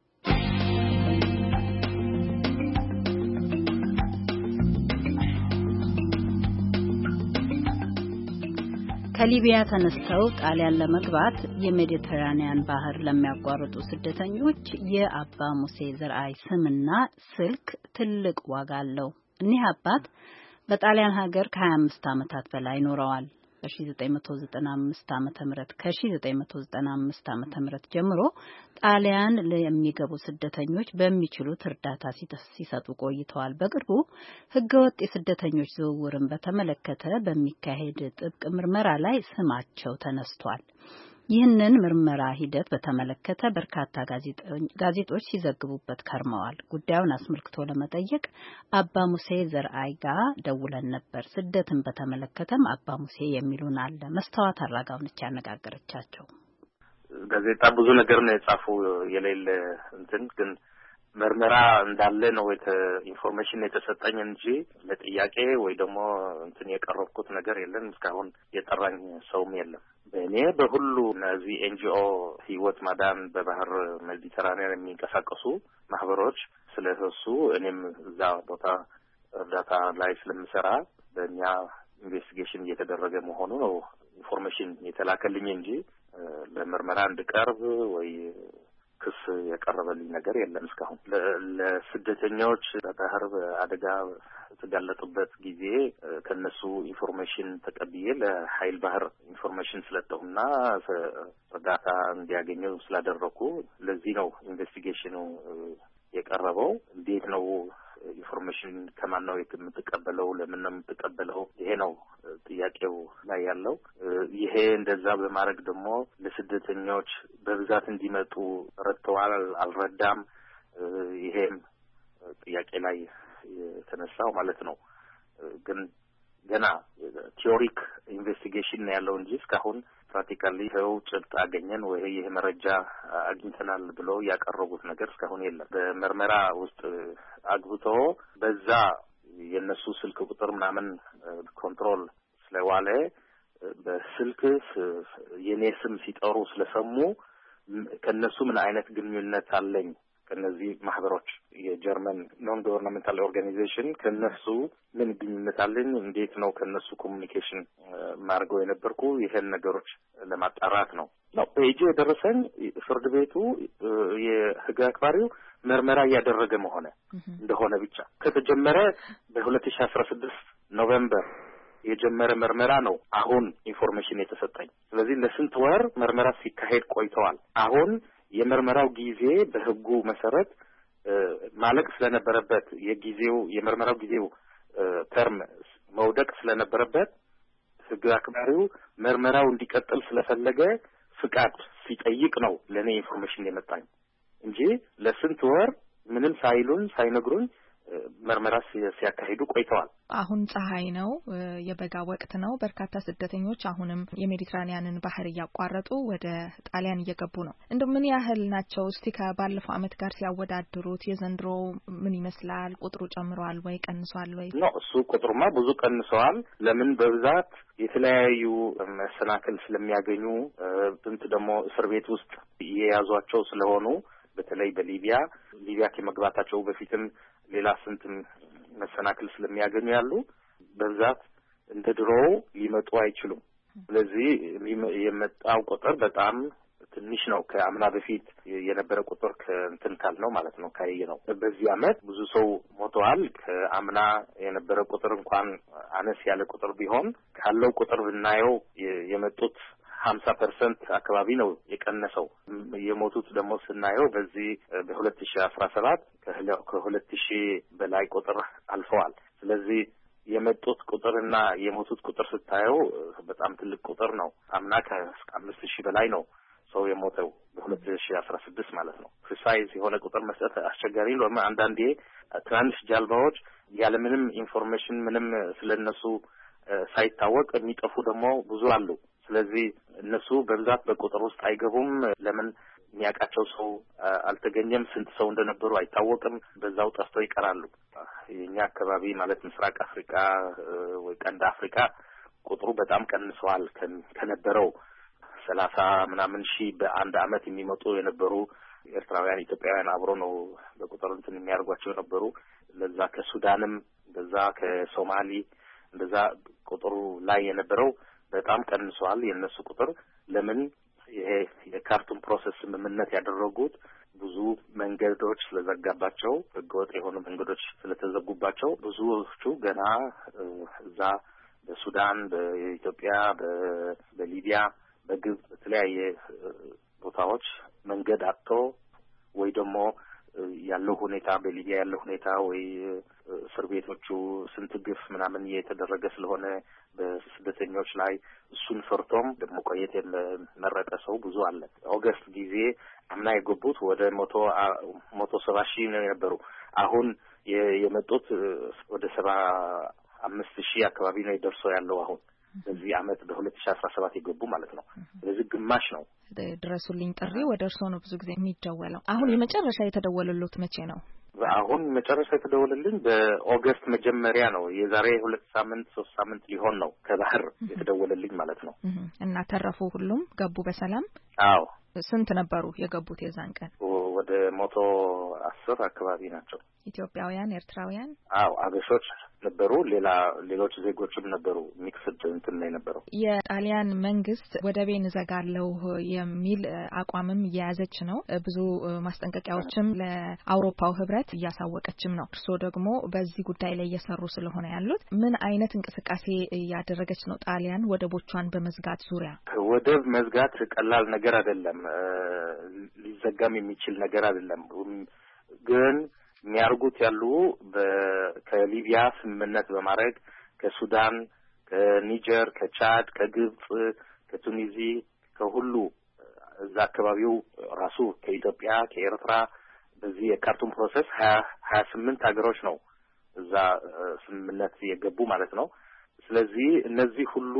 ከሊቢያ ተነስተው ጣሊያን ለመግባት የሜዲተራኒያን ባህር ለሚያቋርጡ ስደተኞች የአባ ሙሴ ዘርአይ ስምና ስልክ ትልቅ ዋጋ አለው። እኒህ አባት በጣሊያን ሀገር ከሀያ አምስት ዓመታት በላይ ኖረዋል። በ1995 ዓመተ ምህረት ከ1995 ዓመተ ምህረት ጀምሮ ጣሊያን ለሚገቡ ስደተኞች በሚችሉት እርዳታ ሲሰጡ ቆይተዋል። በቅርቡ ህገወጥ የስደተኞች ዝውውርን በተመለከተ በሚካሄድ ጥብቅ ምርመራ ላይ ስማቸው ተነስቷል። ይህንን ምርመራ ሂደት በተመለከተ በርካታ ጋዜጦች ሲዘግቡበት ከርመዋል። ጉዳዩን አስመልክቶ ለመጠየቅ አባ ሙሴ ዘርአይ ጋር ደውለን ነበር። ስደትን በተመለከተም አባ ሙሴ የሚሉን አለ። መስተዋት አራጋው ነች ያነጋገረቻቸው። ጋዜጣ ብዙ ነገር ነው የጻፉ የሌለ እንትን ግን ምርመራ እንዳለ ነው ኢንፎርሜሽን የተሰጠኝ እንጂ ለጥያቄ ወይ ደግሞ እንትን የቀረብኩት ነገር የለም። እስካሁን የጠራኝ ሰውም የለም። በእኔ በሁሉ እነዚህ ኤንጂኦ ህይወት ማዳን በባህር ሜዲተራኒያን የሚንቀሳቀሱ ማህበሮች ስለተሱ እኔም እዛ ቦታ እርዳታ ላይ ስለምሰራ በእኛ ኢንቨስቲጌሽን እየተደረገ መሆኑ ነው ኢንፎርሜሽን የተላከልኝ እንጂ ለምርመራ እንድቀርብ ወይ ክስ የቀረበልኝ ነገር የለም። እስካሁን ለስደተኞች በባህር አደጋ ተጋለጡበት ጊዜ ከነሱ ኢንፎርሜሽን ተቀብዬ ለኃይል ባህር ኢንፎርሜሽን ስለጠውና እርዳታ እንዲያገኙ ስላደረኩ ለዚህ ነው ኢንቨስቲጌሽኑ የቀረበው። እንዴት ነው ኢንፎርሜሽን ከማን ነው የምትቀበለው? ለምን ነው የምትቀበለው? ይሄ ነው ጥያቄው ላይ ያለው። ይሄ እንደዛ በማድረግ ደግሞ ለስደተኞች በብዛት እንዲመጡ ረድተዋል አልረዳም? ይሄም ጥያቄ ላይ የተነሳው ማለት ነው። ግን ገና ቲዮሪክ ኢንቨስቲጌሽን ነው ያለው እንጂ እስካሁን ፕራክቲካሊ ሰው ጭብጥ አገኘን ወይ ይሄ መረጃ አግኝተናል ብሎ ያቀረቡት ነገር እስካሁን የለም። በምርመራ ውስጥ አግብቶ በዛ የነሱ ስልክ ቁጥር ምናምን ኮንትሮል ስለዋለ በስልክ የኔ ስም ሲጠሩ ስለሰሙ ከነሱ ምን አይነት ግንኙነት አለኝ ከነዚህ ማህበሮች የጀርመን ኖን ገቨርንመንታል ኦርጋናይዜሽን ከነሱ ምን ግንኙነት አለኝ? እንዴት ነው ከነሱ ኮሙኒኬሽን ማርገው የነበርኩ ይሄን ነገሮች ለማጣራት ነው ነው በእጅ የደረሰኝ ፍርድ ቤቱ የህግ አክባሪው ምርመራ ያደረገ መሆነ እንደሆነ ብቻ ከተጀመረ በሁለት ሺህ አስራ ስድስት ኖቬምበር የጀመረ ምርመራ ነው አሁን ኢንፎርሜሽን የተሰጠኝ። ስለዚህ ለስንት ወር ምርመራ ሲካሄድ ቆይተዋል። አሁን የምርመራው ጊዜ በህጉ መሰረት ማለቅ ስለነበረበት የጊዜው የምርመራው ጊዜው ተርም መውደቅ ስለነበረበት ህግ አክባሪው ምርመራው እንዲቀጥል ስለፈለገ ፍቃድ ሲጠይቅ ነው ለኔ ኢንፎርሜሽን የመጣኝ እንጂ ለስንት ወር ምንም ሳይሉን ሳይነግሩን ምርመራ ሲያካሂዱ ቆይተዋል። አሁን ፀሐይ ነው፣ የበጋ ወቅት ነው። በርካታ ስደተኞች አሁንም የሜዲትራኒያንን ባህር እያቋረጡ ወደ ጣሊያን እየገቡ ነው። እንደው ምን ያህል ናቸው? እስቲ ከባለፈው አመት ጋር ሲያወዳድሩት የዘንድሮ ምን ይመስላል? ቁጥሩ ጨምሯል ወይ ቀንሷል ወይ? ነው እሱ ቁጥሩማ ብዙ ቀንሷል። ለምን በብዛት የተለያዩ መሰናክል ስለሚያገኙ ጥንት ደግሞ እስር ቤት ውስጥ የያዟቸው ስለሆኑ በተለይ በሊቢያ ሊቢያ ከመግባታቸው በፊትም ሌላ ስንት መሰናክል ስለሚያገኙ ያሉ በብዛት እንደ ድሮው ሊመጡ አይችሉም። ስለዚህ የመጣው ቁጥር በጣም ትንሽ ነው ከአምና በፊት የነበረ ቁጥር ከእንትን ካል ነው ማለት ነው ካየ ነው። በዚህ አመት ብዙ ሰው ሞተዋል። ከአምና የነበረ ቁጥር እንኳን አነስ ያለ ቁጥር ቢሆን ካለው ቁጥር ብናየው የመጡት ሀምሳ ፐርሰንት አካባቢ ነው የቀነሰው። የሞቱት ደግሞ ስናየው በዚህ በሁለት ሺህ አስራ ሰባት ከሁለት ሺህ በላይ ቁጥር አልፈዋል። ስለዚህ የመጡት ቁጥርና የሞቱት ቁጥር ስታየው በጣም ትልቅ ቁጥር ነው። አምና ከአምስት ሺህ በላይ ነው ሰው የሞተው በሁለት ሺህ አስራ ስድስት ማለት ነው። ፕሪሳይዝ የሆነ ቁጥር መስጠት አስቸጋሪ ነው። አንዳንዴ ትናንሽ ጀልባዎች ያለምንም ኢንፎርሜሽን ምንም ስለነሱ ሳይታወቅ የሚጠፉ ደግሞ ብዙ አሉ። ስለዚህ እነሱ በብዛት በቁጥር ውስጥ አይገቡም። ለምን የሚያውቃቸው ሰው አልተገኘም። ስንት ሰው እንደነበሩ አይታወቅም። በዛው ጠፍተው ይቀራሉ። የኛ አካባቢ ማለት ምስራቅ አፍሪካ ወይ ቀንድ አፍሪካ ቁጥሩ በጣም ቀንሰዋል። ከነበረው ሰላሳ ምናምን ሺህ በአንድ አመት የሚመጡ የነበሩ ኤርትራውያን ኢትዮጵያውያን አብሮ ነው በቁጥር እንትን የሚያርጓቸው ነበሩ። ለዛ ከሱዳንም እንደዛ ከሶማሊ እንደዛ ቁጥሩ ላይ የነበረው በጣም ቀንሷል የነሱ ቁጥር። ለምን ይሄ የካርቱም ፕሮሰስ ስምምነት ያደረጉት ብዙ መንገዶች ስለዘጋባቸው ህገወጥ የሆኑ መንገዶች ስለተዘጉባቸው ብዙዎቹ ገና እዛ በሱዳን፣ በኢትዮጵያ፣ በሊቢያ፣ በግብጽ በተለያየ ቦታዎች መንገድ አጥቶ ወይ ደግሞ ያለው ሁኔታ በሊቢያ ያለው ሁኔታ ወይ እስር ቤቶቹ ስንት ግፍ ምናምን እየተደረገ ስለሆነ በስደተኞች ላይ እሱን ፈርቶም ደግሞ ቆየት የመረጠ ሰው ብዙ አለ። ኦገስት ጊዜ አምና የገቡት ወደ መቶ መቶ ሰባ ሺህ ነው የነበሩ። አሁን የመጡት ወደ ሰባ አምስት ሺህ አካባቢ ነው የደርሰው ያለው አሁን በዚህ አመት በሁለት ሺህ አስራ ሰባት የገቡ ማለት ነው። ስለዚህ ግማሽ ነው። ድረሱልኝ ጥሪ ወደ እርሶ ነው ብዙ ጊዜ የሚደወለው። አሁን የመጨረሻ የተደወለሉት መቼ ነው? አሁን መጨረሻ የተደወለልኝ በኦገስት መጀመሪያ ነው። የዛሬ ሁለት ሳምንት ሶስት ሳምንት ሊሆን ነው ከባህር የተደወለልኝ ማለት ነው። እና ተረፉ? ሁሉም ገቡ በሰላም? አዎ። ስንት ነበሩ የገቡት የዛን ቀን? ወደ መቶ አስር አካባቢ ናቸው። ኢትዮጵያውያን፣ ኤርትራውያን? አዎ፣ አበሾች ነበሩ። ሌላ ሌሎች ዜጎችም ነበሩ። ሚክስድ እንትን ነው የነበረው። የጣሊያን መንግስት ወደቤን እዘጋለሁ የሚል አቋምም እየያዘች ነው። ብዙ ማስጠንቀቂያዎችም ለአውሮፓው ህብረት እያሳወቀችም ነው። እርስዎ ደግሞ በዚህ ጉዳይ ላይ እየሰሩ ስለሆነ ያሉት ምን አይነት እንቅስቃሴ እያደረገች ነው ጣሊያን ወደቦቿን በመዝጋት ዙሪያ? ወደብ መዝጋት ቀላል ነገር አይደለም። ሊዘጋም የሚችል ነገር አይደለም። ግን የሚያርጉት ያሉ ከሊቢያ ስምምነት በማድረግ ከሱዳን፣ ከኒጀር፣ ከቻድ፣ ከግብጽ፣ ከቱኒዚ ከሁሉ እዛ አካባቢው ራሱ ከኢትዮጵያ፣ ከኤርትራ በዚህ የካርቱም ፕሮሰስ ሀያ ስምንት ሀገሮች ነው እዛ ስምምነት የገቡ ማለት ነው። ስለዚህ እነዚህ ሁሉ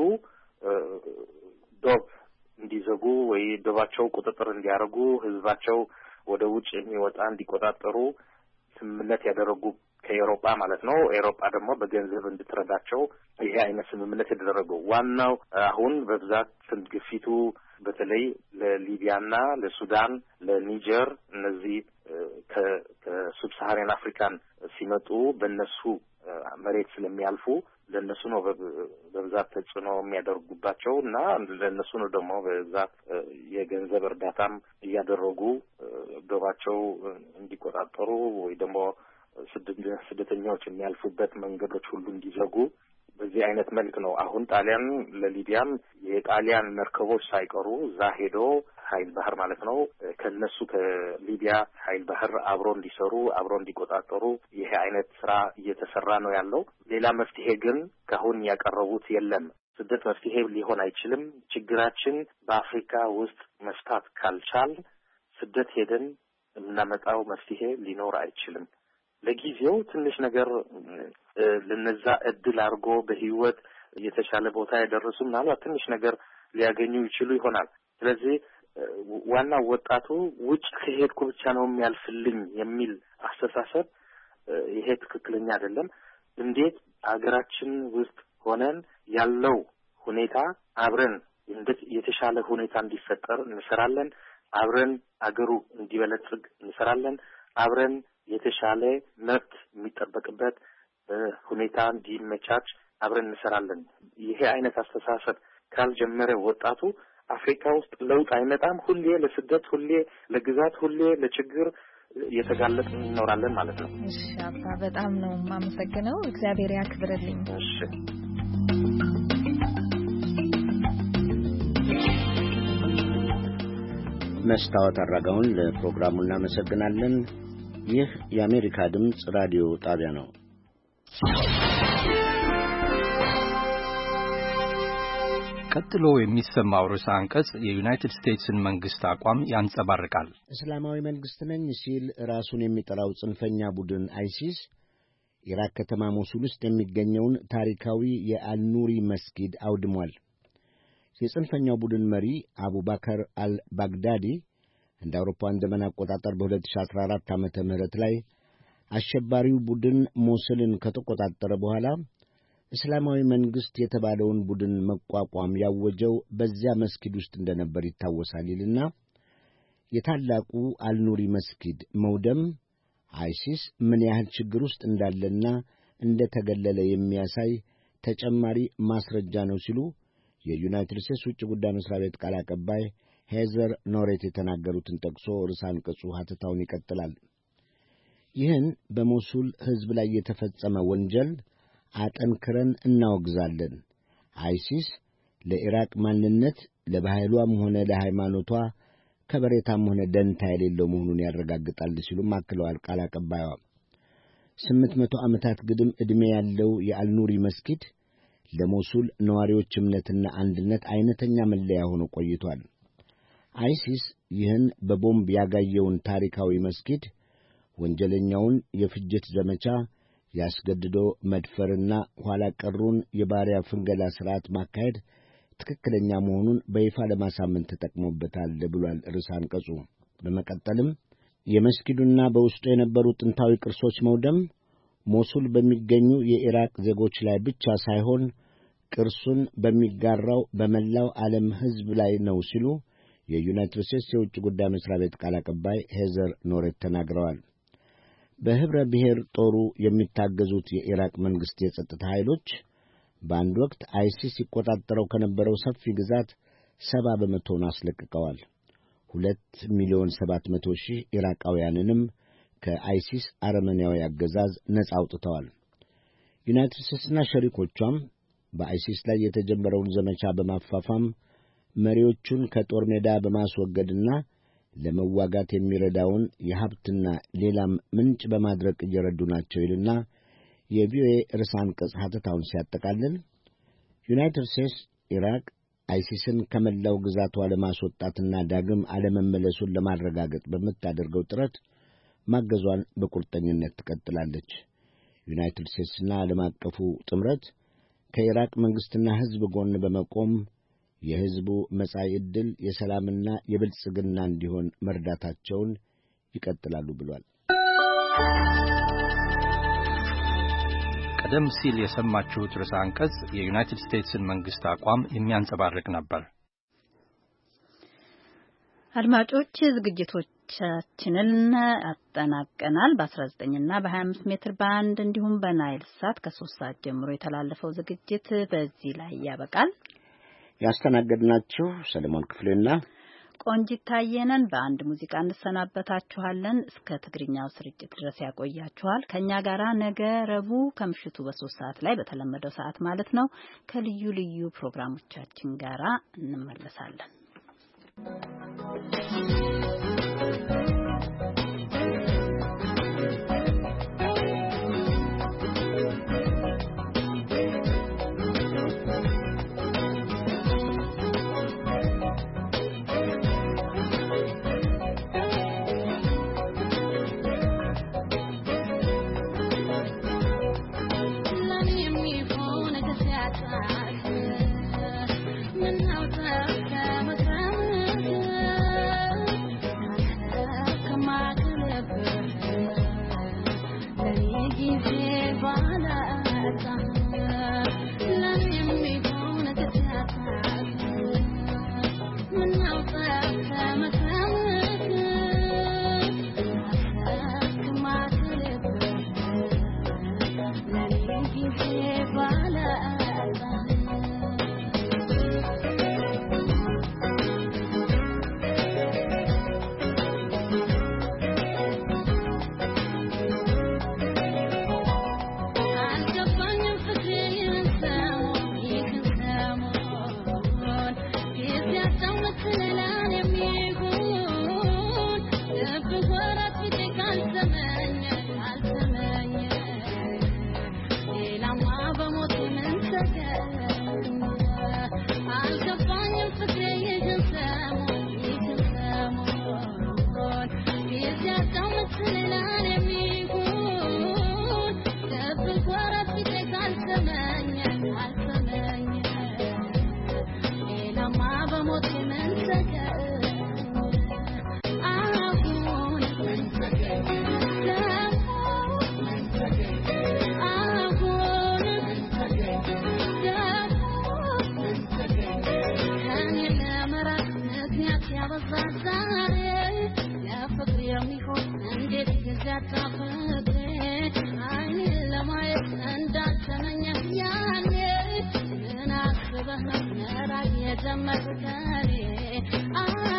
ዶብ እንዲዘጉ ወይ ዶባቸው ቁጥጥር እንዲያደርጉ ህዝባቸው ወደ ውጭ የሚወጣ እንዲቆጣጠሩ ስምምነት ያደረጉ ከአውሮፓ ማለት ነው። አውሮፓ ደግሞ በገንዘብ እንድትረዳቸው ይሄ አይነት ስምምነት ያደረገው ዋናው አሁን በብዛት ግፊቱ በተለይ ለሊቢያና ለሱዳን፣ ለኒጀር እነዚህ ከሱብሳሃሪያን አፍሪካን ሲመጡ በእነሱ መሬት ስለሚያልፉ ለነሱ ነው በብዛት ተጽዕኖ የሚያደርጉባቸው እና ለነሱ ነው ደግሞ በብዛት የገንዘብ እርዳታም እያደረጉ ዶባቸው እንዲቆጣጠሩ ወይ ደግሞ ስደተኞች የሚያልፉበት መንገዶች ሁሉ እንዲዘጉ በዚህ አይነት መልክ ነው። አሁን ጣሊያን ለሊቢያም የጣሊያን መርከቦች ሳይቀሩ እዛ ሄዶ ኃይል ባህር ማለት ነው ከነሱ ከሊቢያ ኃይል ባህር አብሮ እንዲሰሩ አብሮ እንዲቆጣጠሩ ይሄ አይነት ስራ እየተሰራ ነው ያለው። ሌላ መፍትሄ ግን ካሁን ያቀረቡት የለም። ስደት መፍትሄ ሊሆን አይችልም። ችግራችን በአፍሪካ ውስጥ መፍታት ካልቻል ስደት ሄደን የምናመጣው መፍትሄ ሊኖር አይችልም። ለጊዜው ትንሽ ነገር ለነዛ እድል አድርጎ በህይወት የተሻለ ቦታ ያደረሱ ምናልባት ትንሽ ነገር ሊያገኙ ይችሉ ይሆናል። ስለዚህ ዋናው ወጣቱ ውጭ ከሄድኩ ብቻ ነው የሚያልፍልኝ የሚል አስተሳሰብ ይሄ ትክክለኛ አይደለም። እንዴት አገራችን ውስጥ ሆነን ያለው ሁኔታ አብረን እንዴት የተሻለ ሁኔታ እንዲፈጠር እንሰራለን። አብረን አገሩ እንዲበለጽግ እንሰራለን። አብረን የተሻለ መብት የሚጠበቅበት ሁኔታ እንዲመቻች አብረን እንሰራለን። ይሄ አይነት አስተሳሰብ ካልጀመረ ወጣቱ አፍሪካ ውስጥ ለውጥ አይመጣም። ሁሌ ለስደት፣ ሁሌ ለግዛት፣ ሁሌ ለችግር እየተጋለጥ እንኖራለን ማለት ነው። እሺ አባ በጣም ነው የማመሰግነው። እግዚአብሔር ያክብርልኝ። እሺ መስታወት አራጋውን ለፕሮግራሙ እናመሰግናለን። ይህ የአሜሪካ ድምፅ ራዲዮ ጣቢያ ነው። ቀጥሎ የሚሰማው ርዕሰ አንቀጽ የዩናይትድ ስቴትስን መንግስት አቋም ያንጸባርቃል። እስላማዊ መንግስት ነኝ ሲል ራሱን የሚጠራው ጽንፈኛ ቡድን አይሲስ ኢራቅ ከተማ ሞሱል ውስጥ የሚገኘውን ታሪካዊ የአልኑሪ መስጊድ አውድሟል። የጽንፈኛው ቡድን መሪ አቡባከር አልባግዳዲ እንደ አውሮፓውያን ዘመን አቆጣጠር በሁለት ሺህ አስራ አራት ዓመተ ምህረት ላይ አሸባሪው ቡድን ሞሱልን ከተቆጣጠረ በኋላ እስላማዊ መንግስት የተባለውን ቡድን መቋቋም ያወጀው በዚያ መስጊድ ውስጥ እንደነበር ይታወሳል ይልና የታላቁ አልኑሪ መስጊድ መውደም አይሲስ ምን ያህል ችግር ውስጥ እንዳለና እንደተገለለ የሚያሳይ ተጨማሪ ማስረጃ ነው ሲሉ የዩናይትድ ስቴትስ ውጭ ጉዳይ መስሪያ ቤት ቃል አቀባይ ሄዘር ኖሬት የተናገሩትን ጠቅሶ ርዕሰ አንቀጹ ሐተታውን ይቀጥላል። ይህን በሞሱል ሕዝብ ላይ የተፈጸመ ወንጀል አጠንክረን እናወግዛለን። አይሲስ ለኢራቅ ማንነት ለባህሏም ሆነ ለሃይማኖቷ ከበሬታም ሆነ ደንታ የሌለው መሆኑን ያረጋግጣል ሲሉም አክለዋል። ቃል አቀባይዋ ስምንት መቶ ዓመታት ግድም ዕድሜ ያለው የአልኑሪ መስጊድ ለሞሱል ነዋሪዎች እምነትና አንድነት አይነተኛ መለያ ሆኖ ቆይቷል። አይሲስ ይህን በቦምብ ያጋየውን ታሪካዊ መስጊድ ወንጀለኛውን የፍጅት ዘመቻ ያስገድዶ መድፈርና ኋላ ቀሩን የባሪያ ፍንገላ ሥርዓት ማካሄድ ትክክለኛ መሆኑን በይፋ ለማሳመን ተጠቅሞበታል ብሏል ርዕሰ አንቀጹ። በመቀጠልም የመስጊዱና በውስጡ የነበሩ ጥንታዊ ቅርሶች መውደም ሞሱል በሚገኙ የኢራቅ ዜጎች ላይ ብቻ ሳይሆን ቅርሱን በሚጋራው በመላው ዓለም ሕዝብ ላይ ነው ሲሉ የዩናይትድ ስቴትስ የውጭ ጉዳይ መስሪያ ቤት ቃል አቀባይ ሄዘር ኖሬት ተናግረዋል። በህብረ ብሔር ጦሩ የሚታገዙት የኢራቅ መንግሥት የጸጥታ ኃይሎች በአንድ ወቅት አይሲስ ሲቆጣጠረው ከነበረው ሰፊ ግዛት ሰባ በመቶውን አስለቅቀዋል። ሁለት ሚሊዮን ሰባት መቶ ሺህ ኢራቃውያንንም ከአይሲስ አረመኔያዊ አገዛዝ ነጻ አውጥተዋል። ዩናይትድ ስቴትስና ሸሪኮቿም በአይሲስ ላይ የተጀመረውን ዘመቻ በማፋፋም መሪዎቹን ከጦር ሜዳ በማስወገድና ለመዋጋት የሚረዳውን የሀብትና ሌላም ምንጭ በማድረግ እየረዱ ናቸው ይልና የቪኦኤ ርዕሰ አንቀጽ ሐተታውን ሲያጠቃልል ዩናይትድ ስቴትስ ኢራቅ አይሲስን ከመላው ግዛቷ ለማስወጣትና ዳግም አለመመለሱን ለማረጋገጥ በምታደርገው ጥረት ማገዟን በቁርጠኝነት ትቀጥላለች። ዩናይትድ ስቴትስና ዓለም አቀፉ ጥምረት ከኢራቅ መንግሥትና ሕዝብ ጎን በመቆም የሕዝቡ መጻኢ ዕድል የሰላምና የብልጽግና እንዲሆን መርዳታቸውን ይቀጥላሉ ብሏል። ቀደም ሲል የሰማችሁት ርዕሰ አንቀጽ የዩናይትድ ስቴትስን መንግሥት አቋም የሚያንጸባርቅ ነበር። አድማጮች ዝግጅቶቻችንን አጠናቀናል። በአስራ ዘጠኝ እና በሀያ አምስት ሜትር ባንድ እንዲሁም በናይል ሳት ከሶስት ሰዓት ጀምሮ የተላለፈው ዝግጅት በዚህ ላይ ያበቃል። ያስተናገድናችሁ ሰለሞን ክፍሌና ቆንጂት ታየነን። በአንድ ሙዚቃ እንሰናበታችኋለን። እስከ ትግርኛው ስርጭት ድረስ ያቆያችኋል። ከኛ ጋራ ነገ ረቡዕ ከምሽቱ በሶስት ሰዓት ላይ በተለመደው ሰዓት ማለት ነው ከልዩ ልዩ ፕሮግራሞቻችን ጋራ እንመለሳለን። I'm